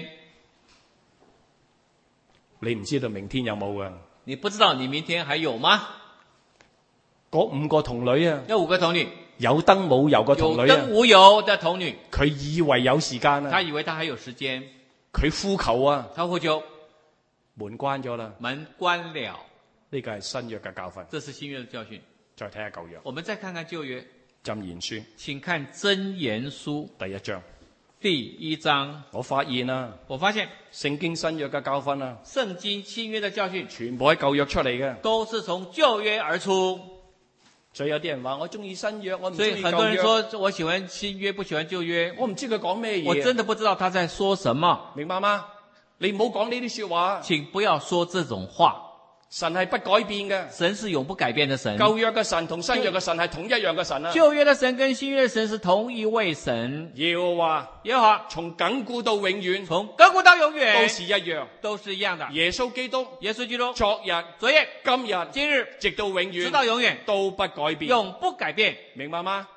你唔知道明天有冇㗎？ 你不知道你明天還有嗎？ 嗰五個童女啊， 有五個童女， 有燈冇油個童女啊， 有燈無油的童女， 佢以為有時間啊， 他以為他還有時間， 佢呼求啊， 他呼求， 門關咗啦， 門關了。 呢個係新約嘅教訓。 這是新約的教訓。 再睇下舊約， 我們再看看舊約， 箴言書， 請看箴言書第一章。 第一章。 我發現啊， 我發現聖經新約嘅教訓啊， 聖經新約的教訓全部喺舊約出嚟嘅， 都是從舊約而出。 所以有啲人話我中意新約，我唔中所以意舊約。 很多人說我喜歡新約，不喜歡舊約。 我唔知佢講咩嘢， 我真的不知道他在說什麼。 明白嗎？你唔好講呢啲說話。 請不要說這種話。 神係不改變嘅， 神是永不改變的神。 舊約嘅神同新約嘅神係同一樣嘅神啊。 舊約的神跟新約的神是同一位神。 耶和華， 耶和華從亙古到永遠， 從亙古到永遠都是一樣， 都是一樣的。 耶穌基督， 耶穌基督， 昨日、 昨夜、 今日、 今日， 直到永遠， 直到永遠都不改變， 永不改變。 明白嗎？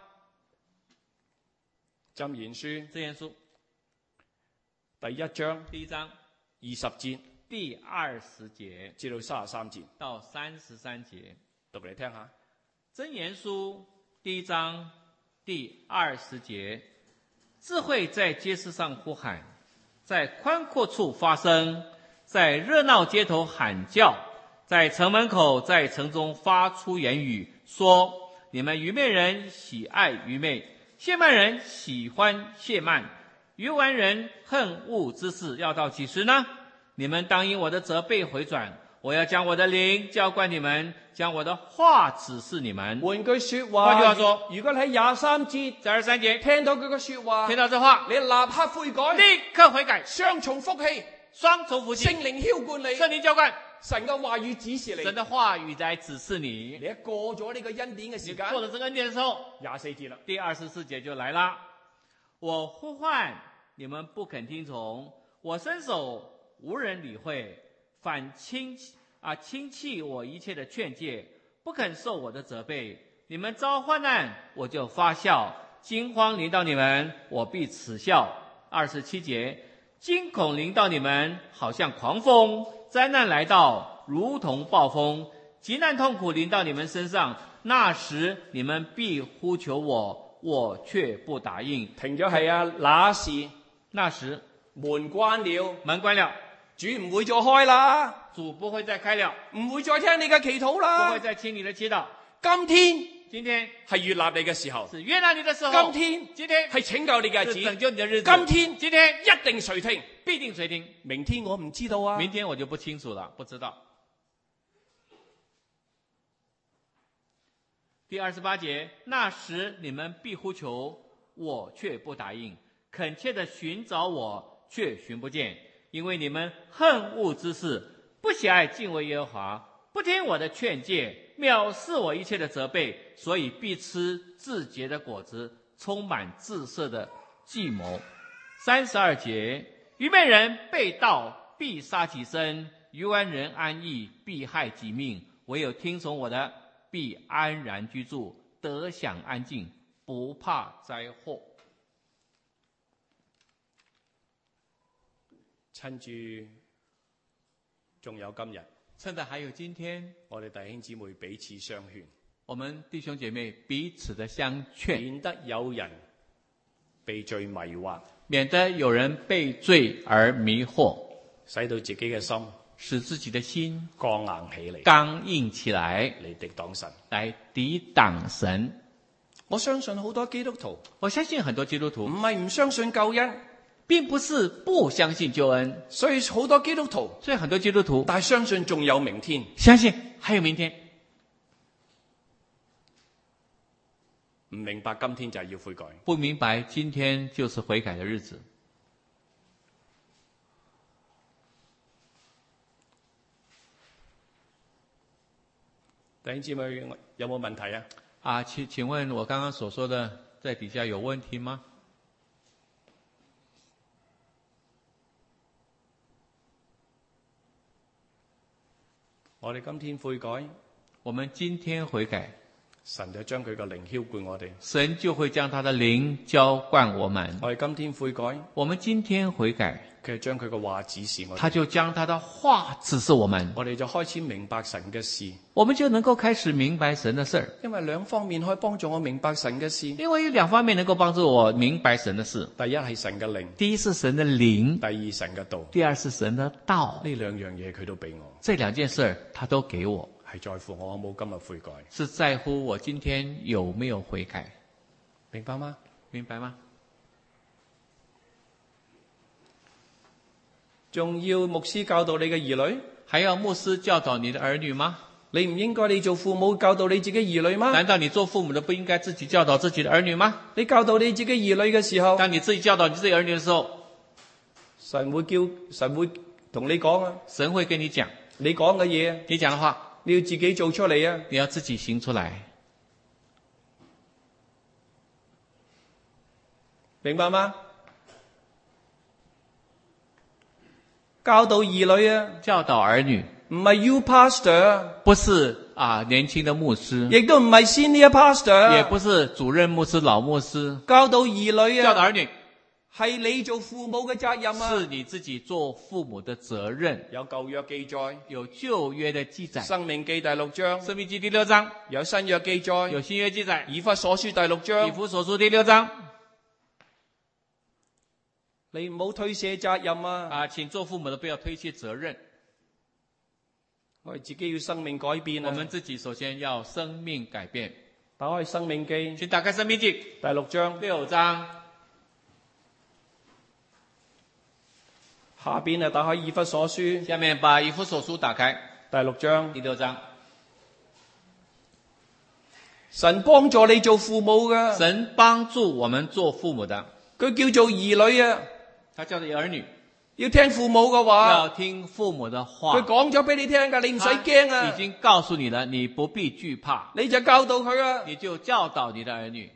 箴言書， 箴言書第一章第一章二十節第二十節至到三十三節， 到三十三節， 讀嚟聽下。 箴言書第一章第二十節，智慧在街市上呼喊，在寬闊處發聲，在熱鬧街頭喊叫，在城門口，在城中發出言語，說：你們愚昧人喜愛愚昧，褻慢人喜歡褻慢，愚頑人恨惡之事，要到幾時呢？你們當因我的責備回轉，我要將我的靈澆灌你們，將我的話指示你們。 換句說話， 換句話說， 如果你喺廿三節、 在二十三節聽到佢嘅說話， 聽到這話， 你立刻悔改， 立刻悔改， 雙重福氣， 雙重福氣， 聖靈澆灌你， 聖靈澆灌， 神嘅話語指示你， 神的話語在指示你。 你一過咗呢個恩典嘅時間， 過了這個恩典的時候， 廿四節啦， 第二十四節就來了。我呼喚你們不肯聽從，我伸手無人理會，反輕啊輕棄我一切的勸誡，不肯受我的責備。你們遭患難，我就發笑；驚慌臨到你們，我必恥笑。二十七節，驚恐臨到你們，好像狂風；災難來到，如同暴風；急難痛苦臨到你們身上，那時你們必呼求我，我卻不答應。 停咗係啊，那時那時門關了， 門關了， 主唔會再開啦， 主不會再開了， 唔會再聽你嘅祈禱啦， 不會再聽你的祈禱。 今天今天係悅納你嘅時候， 是悅納你的時候。 今天今天係拯救你嘅日子， 是拯救你的日子。 今天今天一定垂聽， 必定垂聽。 明天我唔知道啊， 明天我就不清楚了，不知道。第二十八節，那時你們必呼求，我卻不答應；懇切地尋找我，卻尋不見，因為你們恨惡之事，不喜愛敬畏耶和華，不聽我的勸誡，藐視我一切的責備，所以必吃自結的果子，充滿自設的計謀。三十二節，愚昧人背道必殺己身，愚頑人安逸必害己命，唯有聽從我的，必安然居住，得享安靜，不怕災禍。 趁住仲有今日， 趁着還有今天， 我哋弟兄姊妹彼此相勸， 我們弟兄姐妹彼此的相勸， 免得有人被罪迷惑， 免得有人被罪而迷惑， 使到自己嘅心使自己的心剛硬起嚟， 剛硬起來， 嚟敵擋神。 來抵擋神。 我相信好多基督徒我相信很多基督唔徒係唔相信救恩， 并不是不相信救恩， 所以好多基督徒所以很多基督徒但係相信仲有明天， 相信还有明天， 唔明白今天就係要悔改。 不明白今天就是悔改的日子。 弟兄姊妹有冇問題啊？ 啊，请请问我刚刚所说的在底下有问题吗？ 我哋今天悔改， 我们今天悔改， 神就將佢個靈澆灌我哋。 神就會將他的靈澆灌我們。 我哋今天悔改， 我們今天悔改， 佢將佢個話指示我哋。 他就將他的話指示我們， 我哋就開始明白神嘅事。 我們就能夠開始明白神的事。 因為兩方面可以幫助我明白神嘅事。 因為有兩方面能夠幫助我明白神的事。 第一係神嘅靈， 第一是神的靈， 第二神嘅道。 第二是神的道。 呢兩樣嘢佢都俾我。 這兩件事他都給我， 係在乎我有冇今日悔改。 是在乎我今天有沒有悔改。 明白嗎？ 明白嗎？ 仲要牧師教導你嘅兒女？ 還要牧師教導你的兒女嗎？ 你唔應該你做父母教導你自己兒女嗎？ 難道你做父母的不應該自己教導自己的兒女嗎？ 你教導你自己兒女嘅時候， 當你自己教導你自己兒女的時候， 神會叫神會同你講啊， 神會跟你講， 你講嘅嘢， 你講的話， 你要自己做出嚟啊！ 你要自己行出來， 明白嗎？教導兒女啊， 教導兒女， 唔係 you pastor， 不是啊年輕的牧師， 亦都唔係 senior pastor， 也不是主任牧師、老牧師。 教導兒女啊， 教導兒女係你做父母嘅責任啊， 是你自己做父母的責任。 有舊約記載， 有舊約的記載， 申命記第六章， 申命記第六章有新約記載， 有新約記載， 以弗所書第六章， 以弗所書第六章。 你唔好推卸責任啊！ 啊，請做父母的不要推卸責任。 我哋自己要生命改變啊！ 我們自己首先要生命改變。 打開生命記， 請打開生命記第六章， 六章下邊啊，打開以弗所書， 下面把以弗所書打開， 第六章， 第六章。 神幫助你做父母噶， 神幫助我們做父母的， 佢叫做兒女啊。 他叫做兒女， 要聽父母嘅話， 要聽父母的話。 佢講咗俾你聽噶，你唔使驚啊！ 已經告訴你了，你不必懼怕。 你就教導佢啊！ 你就教導你的兒女。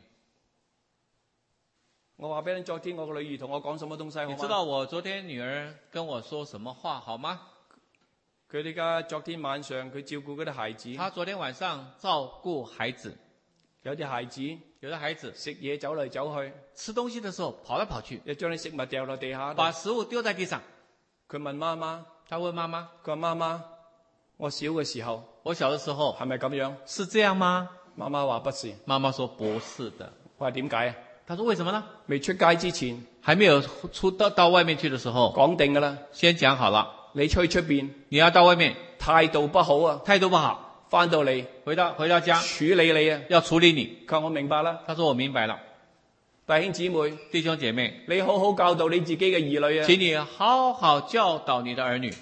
我話俾你，昨天我個女兒同我講什麼東西好嗎？ 你知道我昨天女兒跟我說什麼話好嗎？ 佢哋家昨天晚上佢照顧嗰啲孩子， 他昨天晚上照顧孩子， 有啲孩子有的孩子食嘢走嚟走去， 吃東西的時候跑來跑去， 又將啲食物掉落地下， 把食物丟在地上。 佢問媽媽， 他問媽媽， 佢話媽媽，我小嘅時候， 我小的時候係咪咁樣？ 是這樣嗎？ 媽媽話不是。 媽媽說不是的。 我話點解啊？ 他說為什麼呢？ 未出街之前， 還沒有出到到外面去的時候， 講定噶啦， 先講好了， 你出去出邊， 你要到外面， 態度不好啊， 態度不好， 翻到嚟回到回到家處理你啊， 要處理你。 佢話我明白啦。 他說我明白了。 弟兄姊妹， 弟兄姐妹， 你好好教導你自己嘅兒女啊， 請你好好教導你的兒女。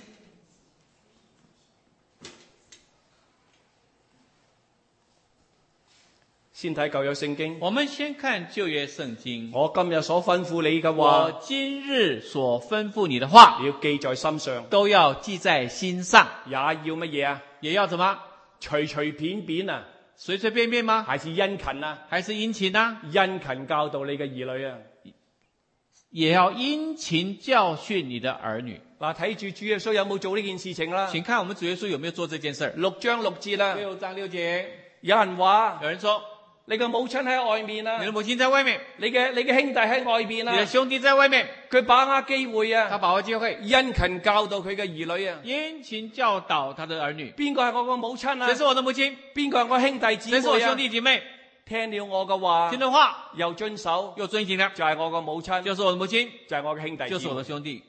先睇舊約聖經。 我們先看舊約聖經。 我今日所吩咐你嘅話， 我今日所吩咐你的話， 你要記在心上， 都要記在心上。 也要乜嘢啊？ 也要什麼？ 隨隨便便啊？ 隨隨便便嗎？ 還是殷勤啊？ 還是殷勤啊？ 殷勤教導你嘅兒女啊， 也要殷勤教訓你的兒女。 嗱，睇住主耶穌有冇做呢件事情啦？ 請看我們主耶穌有沒有做這件事。 六章六節啦， 六章六節， 有人話， 有人說， 你嘅母親喺外面啊， 你的母親在外面， 你嘅你嘅兄弟喺外邊啊， 你的兄弟在外面， 佢把握機會啊， 他把握機會， 殷勤教導佢嘅兒女啊， 殷勤教導他的兒女。 邊個係我個母親啊？ 誰是我的母親？ 邊個係我兄弟姊妹啊？ 誰是我兄弟姐妹？ 聽了我嘅話， 聽了話又遵守， 又遵行了， 就係我個母親， 就是我的母親， 就係我嘅兄弟， 就是我的兄弟。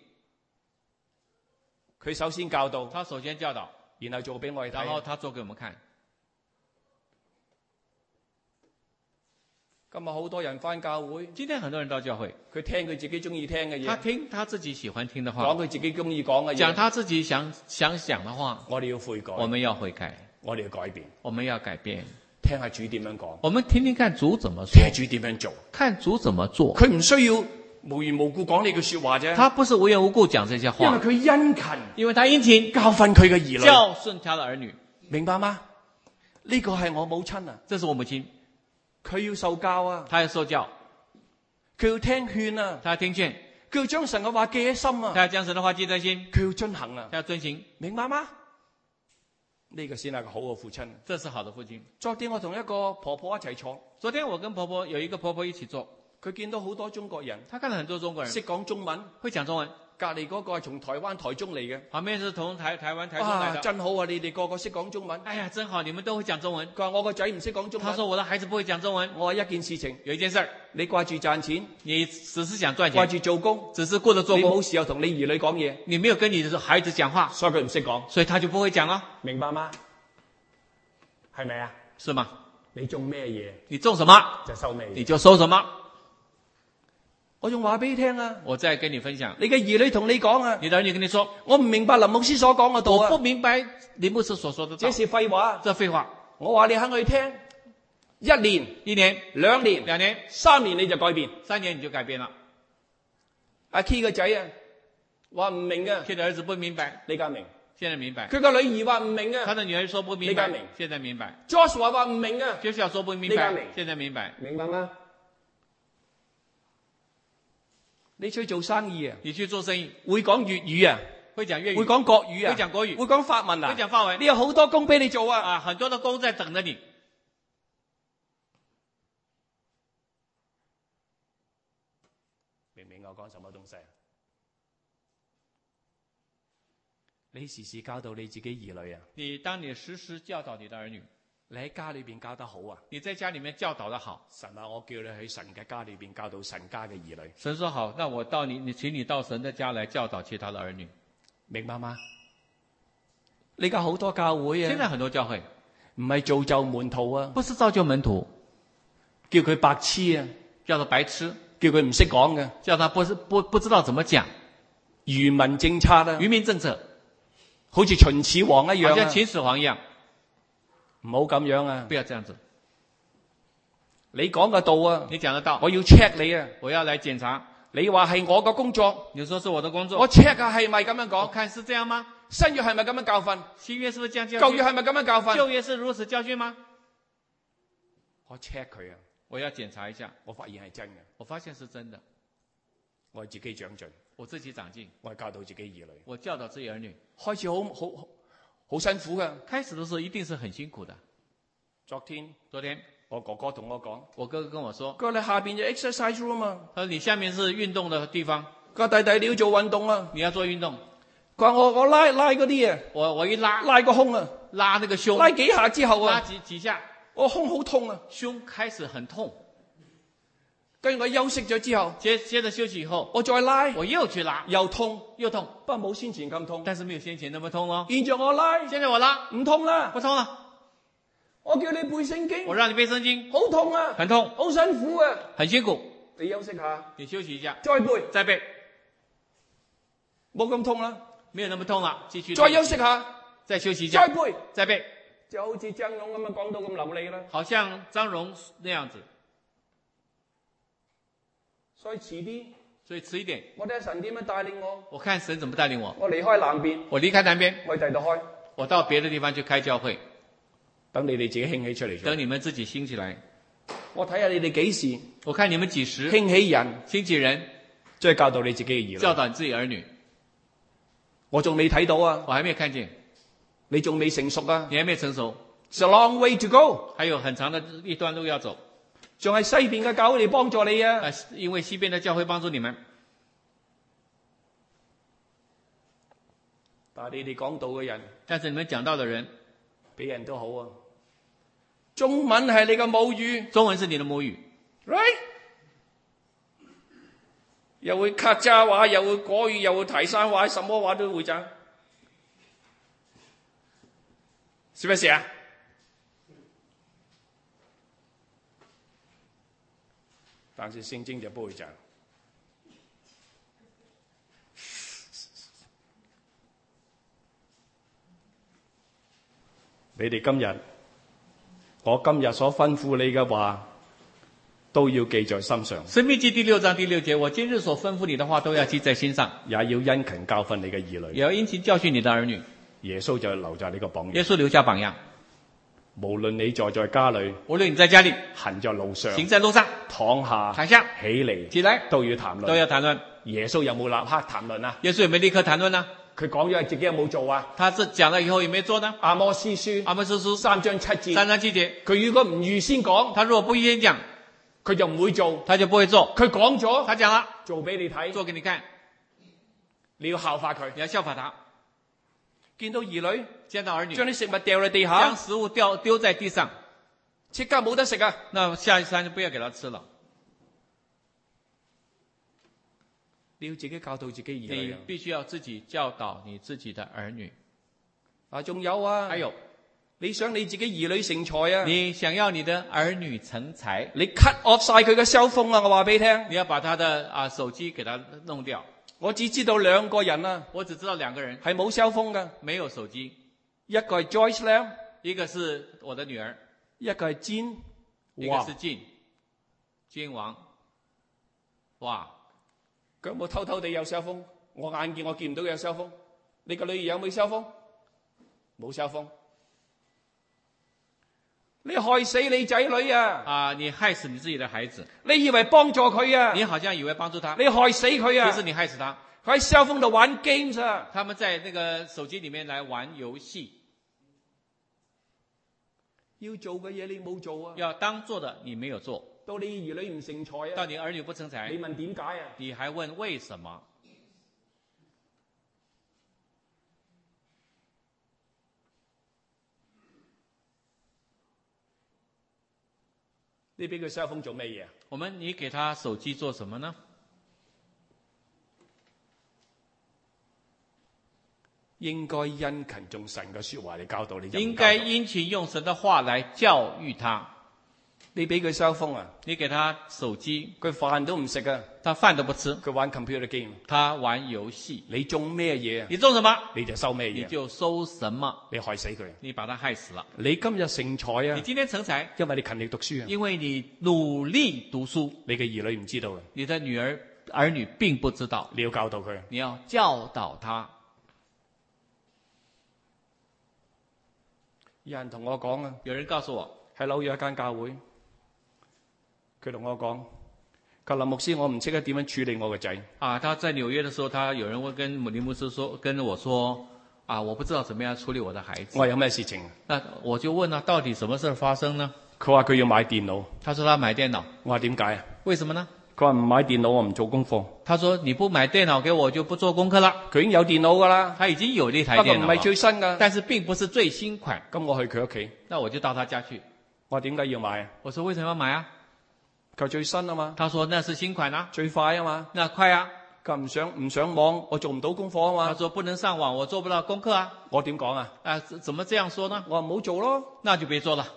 佢首先教導， 他首先教導， 然後做俾我哋睇， 然後他做給我們看。 今日好多人返教會， 今天很多人到教會， 佢聽佢自己中意聽嘅他嘢， 聽他自己喜歡聽的話， 講佢自己中意講嘅嘢。 講他自己想想講的話， 我哋要悔改， 我們要悔改， 我哋要改變， 我們要改變。 聽下主點樣講， 我們聽聽看主怎麼說， 聽下主點樣做。 看主怎麼做。 佢唔需要無緣無故講呢句說話啫， 他不是無緣無故講這些因為話， 佢殷勤因為他殷勤教訓佢嘅兒女， 教訓他的兒女。 明白嗎？呢個係我母親啊， 這是我母親， 佢要受教啊， 他要受教， 佢要聽勸啊， 他要聽勸， 佢要將神嘅話記喺心啊， 他要將神的話記在心， 佢要遵行啊， 他要遵行。 明白嗎？呢個先係個好嘅父親。 這是好的父親。 昨天我同一個婆婆一齊坐， 昨天我跟婆婆有一個婆婆一起坐， 佢見到好多中國人， 她看到很多中國人識講中文， 會講中文， 隔離嗰個係從台灣台中嚟嘅， 旁邊是從台台灣台中來啊， 的。 真好啊！你哋個個識講中文。 哎呀，真好，你們都會講中文。 佢話我個仔唔識講中文。 他說我的孩子不會講中文。 我話一件事情， 有一件事兒， 你掛住賺錢， 你只是想賺掛錢， 住做工， 只是顧着做你工， 冇時候同你兒女講嘢， 你沒有跟你的孩子講話， 所以佢唔識講， 所以他就不會講了， 明白嗎？係咪啊？ 是嗎？ 你種咩嘢你種什麼就收咩嘢。 你就收什麼。 我仲話俾你聽啊， 我再跟你分享， 你嘅兒女同你講啊， 你的兒女跟你說， 我唔明白林牧師所講嘅道我不啊， 明白林牧師所說的道， 這是廢話。 這廢話。 我話你肯去聽，一年、 一年、 兩年、 兩年、 三年你就改變。 三年你就改變了。 阿 Key 個仔啊，話唔明嘅， K 的兒子不明白， 李家明。 現在明白。 佢個女兒話唔明嘅， 他的女兒說不明白李家明， 現在明白。 Joshua 話唔明嘅， Joshua說不明白李家明， 現在明白。 明白嗎？你出去做生意啊， 你去做生意， 會講粵語啊， 會講粵語， 會講國語啊， 會講國語會講法文啊， 會講法文你有好多工俾你做啊。 啊，很多的工在等着你。 明唔明我講什麼東西啊？你時時教導你自己兒女啊， 你當你時時教導你的兒女， 你喺家裏邊教得好啊。 你在家裏面教導得好， 神話我叫你去神嘅家裏邊教導神家嘅兒女， 神說好，那我到你，你請你到神的家來教導其他的兒女， 明白嗎？呢家好多教會啊， 現在很多教會唔係造就門徒啊， 不是造就門徒， 叫佢白痴啊， 叫做白痴， 叫佢唔識講嘅叫他不是不不知道怎麼講， 愚民政策啊， 愚民政策， 好似秦始皇一樣啊， 好像秦始皇一樣， 唔好咁樣啊！ 不要這樣子。 你講嘅道啊， 你講得到， 我要 check 你啊！ 我要來檢查。 你話係我嘅工作， 你說是我的工作， 我 check 下係咪咁樣我講？ 看是這樣嗎？ 新約係咪咁樣教訓？ 新約是不是這樣教舊約訓？ 係咪咁樣教訓？ 舊約是如此教訓嗎？ 我 check 佢啊， 我要檢查一下， 我發現係真嘅， 我發現是真的， 我係自己長進， 我自己長進， 我係教導自己兒女， 我教導自己兒女。 開始好好好好辛苦噶。 開始的時候一定是很辛苦的。 昨天昨天我哥哥同我講， 我哥哥跟我說， 佢話你下邊有 exercise room 啊， 他說你下面是運動的地方， 佢話弟弟你要做運動啊， 你要做運動。 佢話我我拉拉嗰啲啊， 我我一拉拉個胸啊， 拉那個胸， 拉幾下之後拉啊， 幾幾下， 我胸好痛啊， 胸開始很痛。 跟住我休息咗之後， 接接着休息以後， 我再拉， 我又去拉， 又痛， 又痛， 不過冇先前咁痛。 但是沒有先前那麼痛哦。 現在我拉現在我拉唔痛啦， 不痛了， 我叫你背聖經， 我讓你背聖經， 好痛啊， 很痛， 好辛苦啊， 很辛苦， 你休息下， 你休息一下， 再背， 再背， 冇咁痛啦， 沒有那麼痛了，繼續再休息下， 再休息一下， 再背， 再背， 就好似張勇咁樣講到咁流利啦。 好像張榮那樣子。 所以遲啲， 所以遲一點， 我睇下神點樣帶領我。 我看神怎麼帶領我。 我離開南邊， 我離開南邊， 我去第度開， 我到別的地方去開教會， 等你哋自己興起出嚟。 等你們自己興起來。 我睇下你哋幾時我看你們幾時興起人， 興起人， 即係教導你自己嘅兒女。 教導你自己兒女。 我仲未睇到啊， 我還沒看見， 你仲未成熟啊。 你還沒成熟， It's a long way to go， 還有很長的一段路要走。 仲係西邊嘅教會嚟幫助你啊。 啊，因為西邊的教會幫助你們。 但係你哋講道嘅人， 但是你們講道的人， 俾人都好啊。中文係你嘅母語， 中文是你的母語 right？又會客家話，又會國語，又會台山話，什麼話都會講，是不是啊？ 但是聖經就不會這樣。你哋今日，我今日所吩咐你嘅話，都要記在心上。 申命記第六章第六節，我今日所吩咐你的話，都要記在心上， 也要殷勤教訓你嘅兒女， 也要殷勤教訓你的兒女。 耶穌就留在呢個榜樣。 耶穌留下榜樣。 無論你坐在家裏， 無論你在家裏， 行在路上， 行在路上， 躺下， 躺下， 起嚟， 起來， 都要談論， 都要談論。 耶穌有冇立刻談論啊？ 耶穌有沒有立刻談論呢？ 佢講咗自己有冇做啊？ 他是講了以後有沒有做呢？ 阿摩司書， 阿摩司書三章七節， 三章七節。 佢如果唔預先講， 他如果不預先講， 佢就唔會做， 他就不會做。 佢講咗， 他講了， 做俾你睇， 做給你看， 你要效法佢， 你要效法他。 見到兒女， 見到兒女， 將啲食物掉喺地下， 將食物掉丟在地上， 即刻冇得食啊！ 那下一餐就不要給他吃了。 你要自己教導自己兒女， 你必須要自己教導你自己的兒女。 啊，仲有啊， 還有， 你想你自己兒女成才啊？ 你想要你的兒女成才， 你 cut off 晒佢嘅 cell phone啊！我話俾你聽， 你要把他的啊手機給他弄掉。 我只知道兩個人啊， 我只知道兩個人係冇 cell phone 噶， 沒有手機， 一個係 Joyce Lam， 一個是我的女兒， 一個係 Jin， 一個是金，金王，哇！ 佢有冇偷偷地有 cell phone？我眼見我見唔到佢有 cell phone。你個女兒有冇 cell phone？冇 cell phone。你害死你仔女啊！ 啊，你害死你自己的孩子。 你以為幫助佢啊？ 你好像以為幫助他， 你害死佢啊！ 其實你害死他。 佢喺 cell phone 度玩 games 啊！ 他們在那個手機裡面來玩遊戲。 要做嘅嘢你冇做啊！ 要當做的你沒有做。 到你兒女唔成才啊！ 到你兒女不成才， 你問點解啊？ 你還問為什麼？ 你俾佢 cell phone 做咩嘢啊？ 我們你給他手機做什麼呢？ 應該殷勤用神嘅說話嚟教導你。 應該殷勤用神的話來教育他。 你俾佢 cell phone 啊？ 你給他手機， 佢飯都唔食啊！ 他飯都不吃， 佢玩 computer game， 他玩遊戲。 你種咩嘢啊？ 你種什麼， 你就收咩嘢？ 你就收什麼， 你害死佢， 你把他害死了。 你今日成才啊！ 你今天成才， 因為你勤力讀書啊！ 因為你努力讀書。 你嘅兒女唔知道啊！ 你的女兒兒女並不知道， 你要教導佢， 你要教導他。 有人同我講啊， 有人告訴我， 喺紐約一間教會。佢同我講，佢林牧師，我唔識得點樣處理我個仔。 啊，他在紐約的時候，他有人會跟林牧師說，跟我說，啊，我不知道怎麼樣處理我的孩子。 我話有咩事情？ 那我就問啦，到底什麼事發生呢？ 佢話佢要買電腦。 他說他買電腦。 我話點解啊？ 為什麼呢？ 佢話唔買電腦我唔做功課。 他說你不買電腦給我就不做功課啦。 佢已經有電腦噶啦， 他已經有呢台電腦， 不過唔係最新噶， 但是並不是最新款。 咁我去佢屋企， 那我就到他家去。 我話點解要買啊？ 我說為什麼要買啊？ 佢最新啊嘛。 他說那是新款啊， 最快啊嘛。 那快啊。 佢唔上唔上網，我做唔到功課啊嘛。 他說不能上網，我做不到功課啊。 我點講啊？ 啊，怎麼這樣說呢？ 我話唔好做咯， 那就別做了。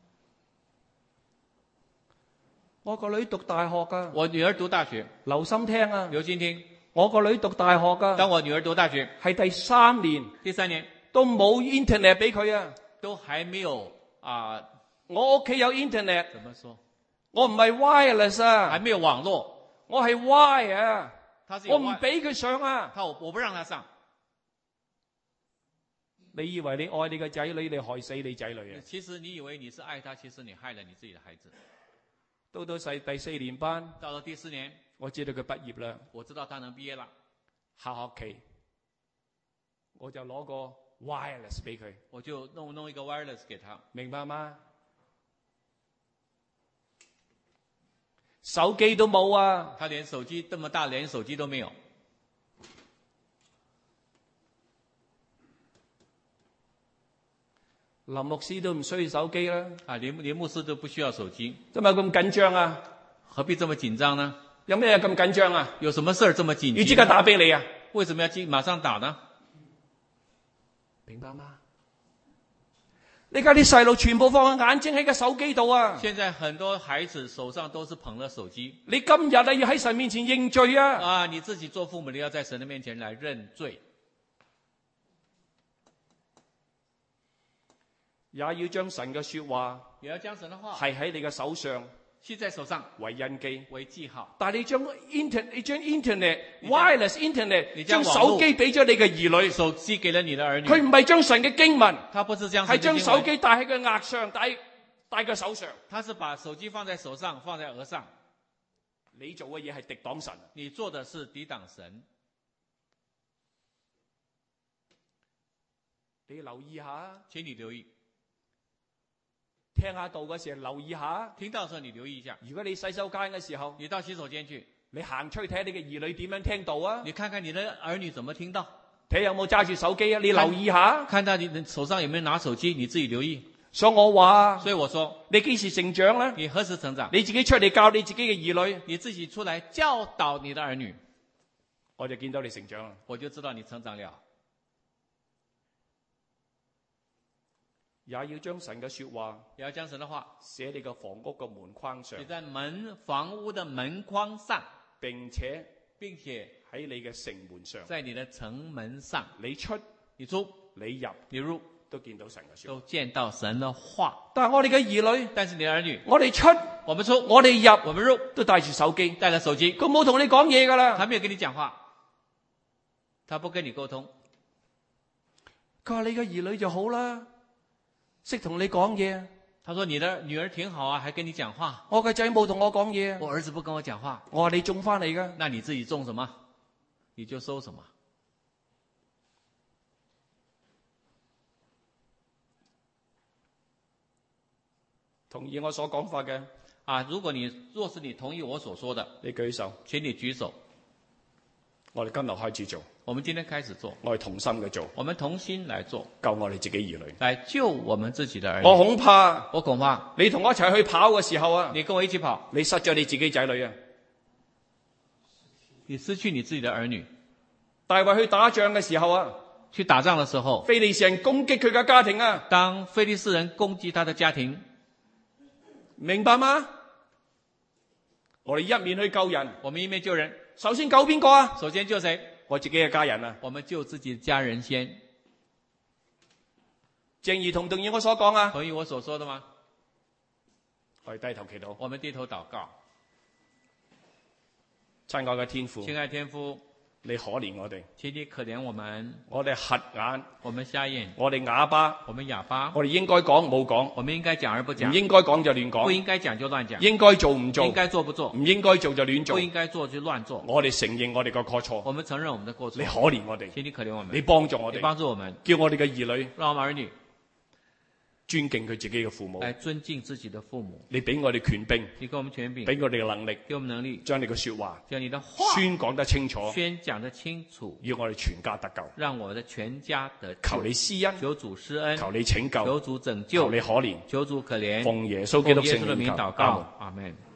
我個女讀大學噶， 我女兒讀大學， 留心聽啊， 留心聽。 我個女讀大學噶， 當我女兒讀大學係第三年， 第三年都冇 internet 俾佢啊， 都還沒有啊、呃。 我屋企有 internet， 怎麼說？ 我唔係 wireless 啊， 還沒有網絡， 我係 wire 啊，我唔俾佢上啊， 他我我不讓他上。 你以為你愛你個仔女，你害死你仔女啊？ 其實你以為你是愛他，其實你害了你自己的孩子。 到到細第四年班， 到了第四年， 我知道佢畢業啦， 我知道他能畢業啦。 下學期我就攞個 wireless 俾佢， 我就弄弄一個 wireless 給他， 明白嗎？手機都冇啊！ 他連手機這麼大，連手機都沒有。 林牧師都唔需要手機啦。 啊，連連牧師都不需要手機， 做咩咁緊張啊？ 何必這麼緊張呢？ 有咩咁緊張啊？ 有什麼事這麼緊急？ 要即刻打俾你啊？ 為什麼要即馬上打呢？ 明白嗎？ 你家啲細路全部放個眼睛喺個手機度啊！ 現在很多孩子手上都是捧了手機。 你今日啊要喺神面前認罪啊！ 啊，你自己做父母的要在神的面前來認罪， 也要將神嘅說話也要將神的話係喺你嘅手上繫在手上為印記。 為記號。 但係你將 internet， 你將 internet wireless internet， 你將將手機俾咗你嘅兒女， 手機給了你的兒女， 佢唔係將神嘅經文， 他不是將係將神的經文手機戴喺個額上，戴戴個手上。 他是把手機放在手上，放在額上。 你做嘅嘢係敵擋神， 你做的是抵擋神。 你留意下， 請你留意， 聽下道嘅時候留意下。 聽到的時候你留意一下。 如果你洗手間嘅時候， 你到洗手間去， 你行出去睇下你嘅兒女點樣聽道啊？ 你看看你的兒女怎麼聽到， 睇有冇揸住手機啊？你留意下， 看到你的手上有沒有拿手機，你自己留意。 所以我話， 所以我說， 你幾時成長呢？ 你何時成長？ 你自己出嚟教你自己嘅兒女， 你自己出來教導你的兒女， 我就見到你成長啦。 我就知道你成長了。 也要將神嘅說話， 也要將神的話寫你個房屋嘅門框上， 寫在門房屋的門框上， 並且並且喺你嘅城門上， 在你的城門上， 你出你出你入你入都見到神嘅說話， 都見到神的話。 但係我哋嘅兒女， 但是你的兒女， 我哋出我們出， 我哋入， 我們入都帶住手機， 帶了手機， 佢冇同你講嘢噶啦， 他沒有跟你講話，他不跟你溝通。 佢話你嘅兒女就好啦，識同你講嘢。 他說你的女兒挺好啊，還跟你講話。 我嘅仔冇同我講嘢， 我兒子不跟我講話。 我話你種翻嚟噶， 那你自己種什麼，你就收什麼。 同意我所講法嘅啊，如果你若是你同意我所說的， 你舉手， 請你舉手。 我哋今日開始做， 我們今天開始做， 我哋同心嘅做， 我們同心來做， 救我哋自己兒女， 來救我們自己的兒女。 我恐怕， 我恐怕你同我一齊去跑嘅時候啊， 你跟我一起跑， 你失咗你自己仔女啊， 你失去你自己的兒女。 大衛去打仗嘅時候啊， 去打仗的時候， 非利士人攻擊佢嘅家庭啊， 當非利士人攻擊他的家庭， 明白嗎？我哋一面去救人， 我們一面救人， 首先救邊個啊？ 首先救誰？ 我自己嘅家人啊。 我們救自己的家人先。 正如同同意我所講啊？ 同意我所說的嗎？ 我哋低頭祈禱。 我們低頭禱告。 親愛嘅天父， 親愛天父， 你可憐我哋， 請你可憐我們。 我哋瞎眼， 我們瞎眼， 我哋啞巴， 我們啞巴， 我哋應該講冇講， 我們應該講而不講， 唔應該講就亂講， 不應該講就亂講， 應該做唔做， 應該做不做， 唔應該做就亂做， 不應該做就亂做。 我哋承認我哋個過錯， 我們承認我們的過錯。 你可憐我哋， 請你可憐我們， 你幫助我哋， 你幫助我們， 叫我哋嘅兒女， 讓我們兒女尊敬佢自己嘅父母， 來尊敬自己的父母。 你俾我哋權柄， 你給我們權柄， 俾我哋嘅能力， 給我們能力， 將你嘅說話， 將你的話宣講得清楚， 宣講得清楚， 要我哋全家得救， 讓我們的全家得救。 求你施恩， 求主施恩， 求你拯救， 求主拯救， 求你可憐， 求主可憐。 奉耶穌基督聖奉耶穌的名名求， 禱告，阿門。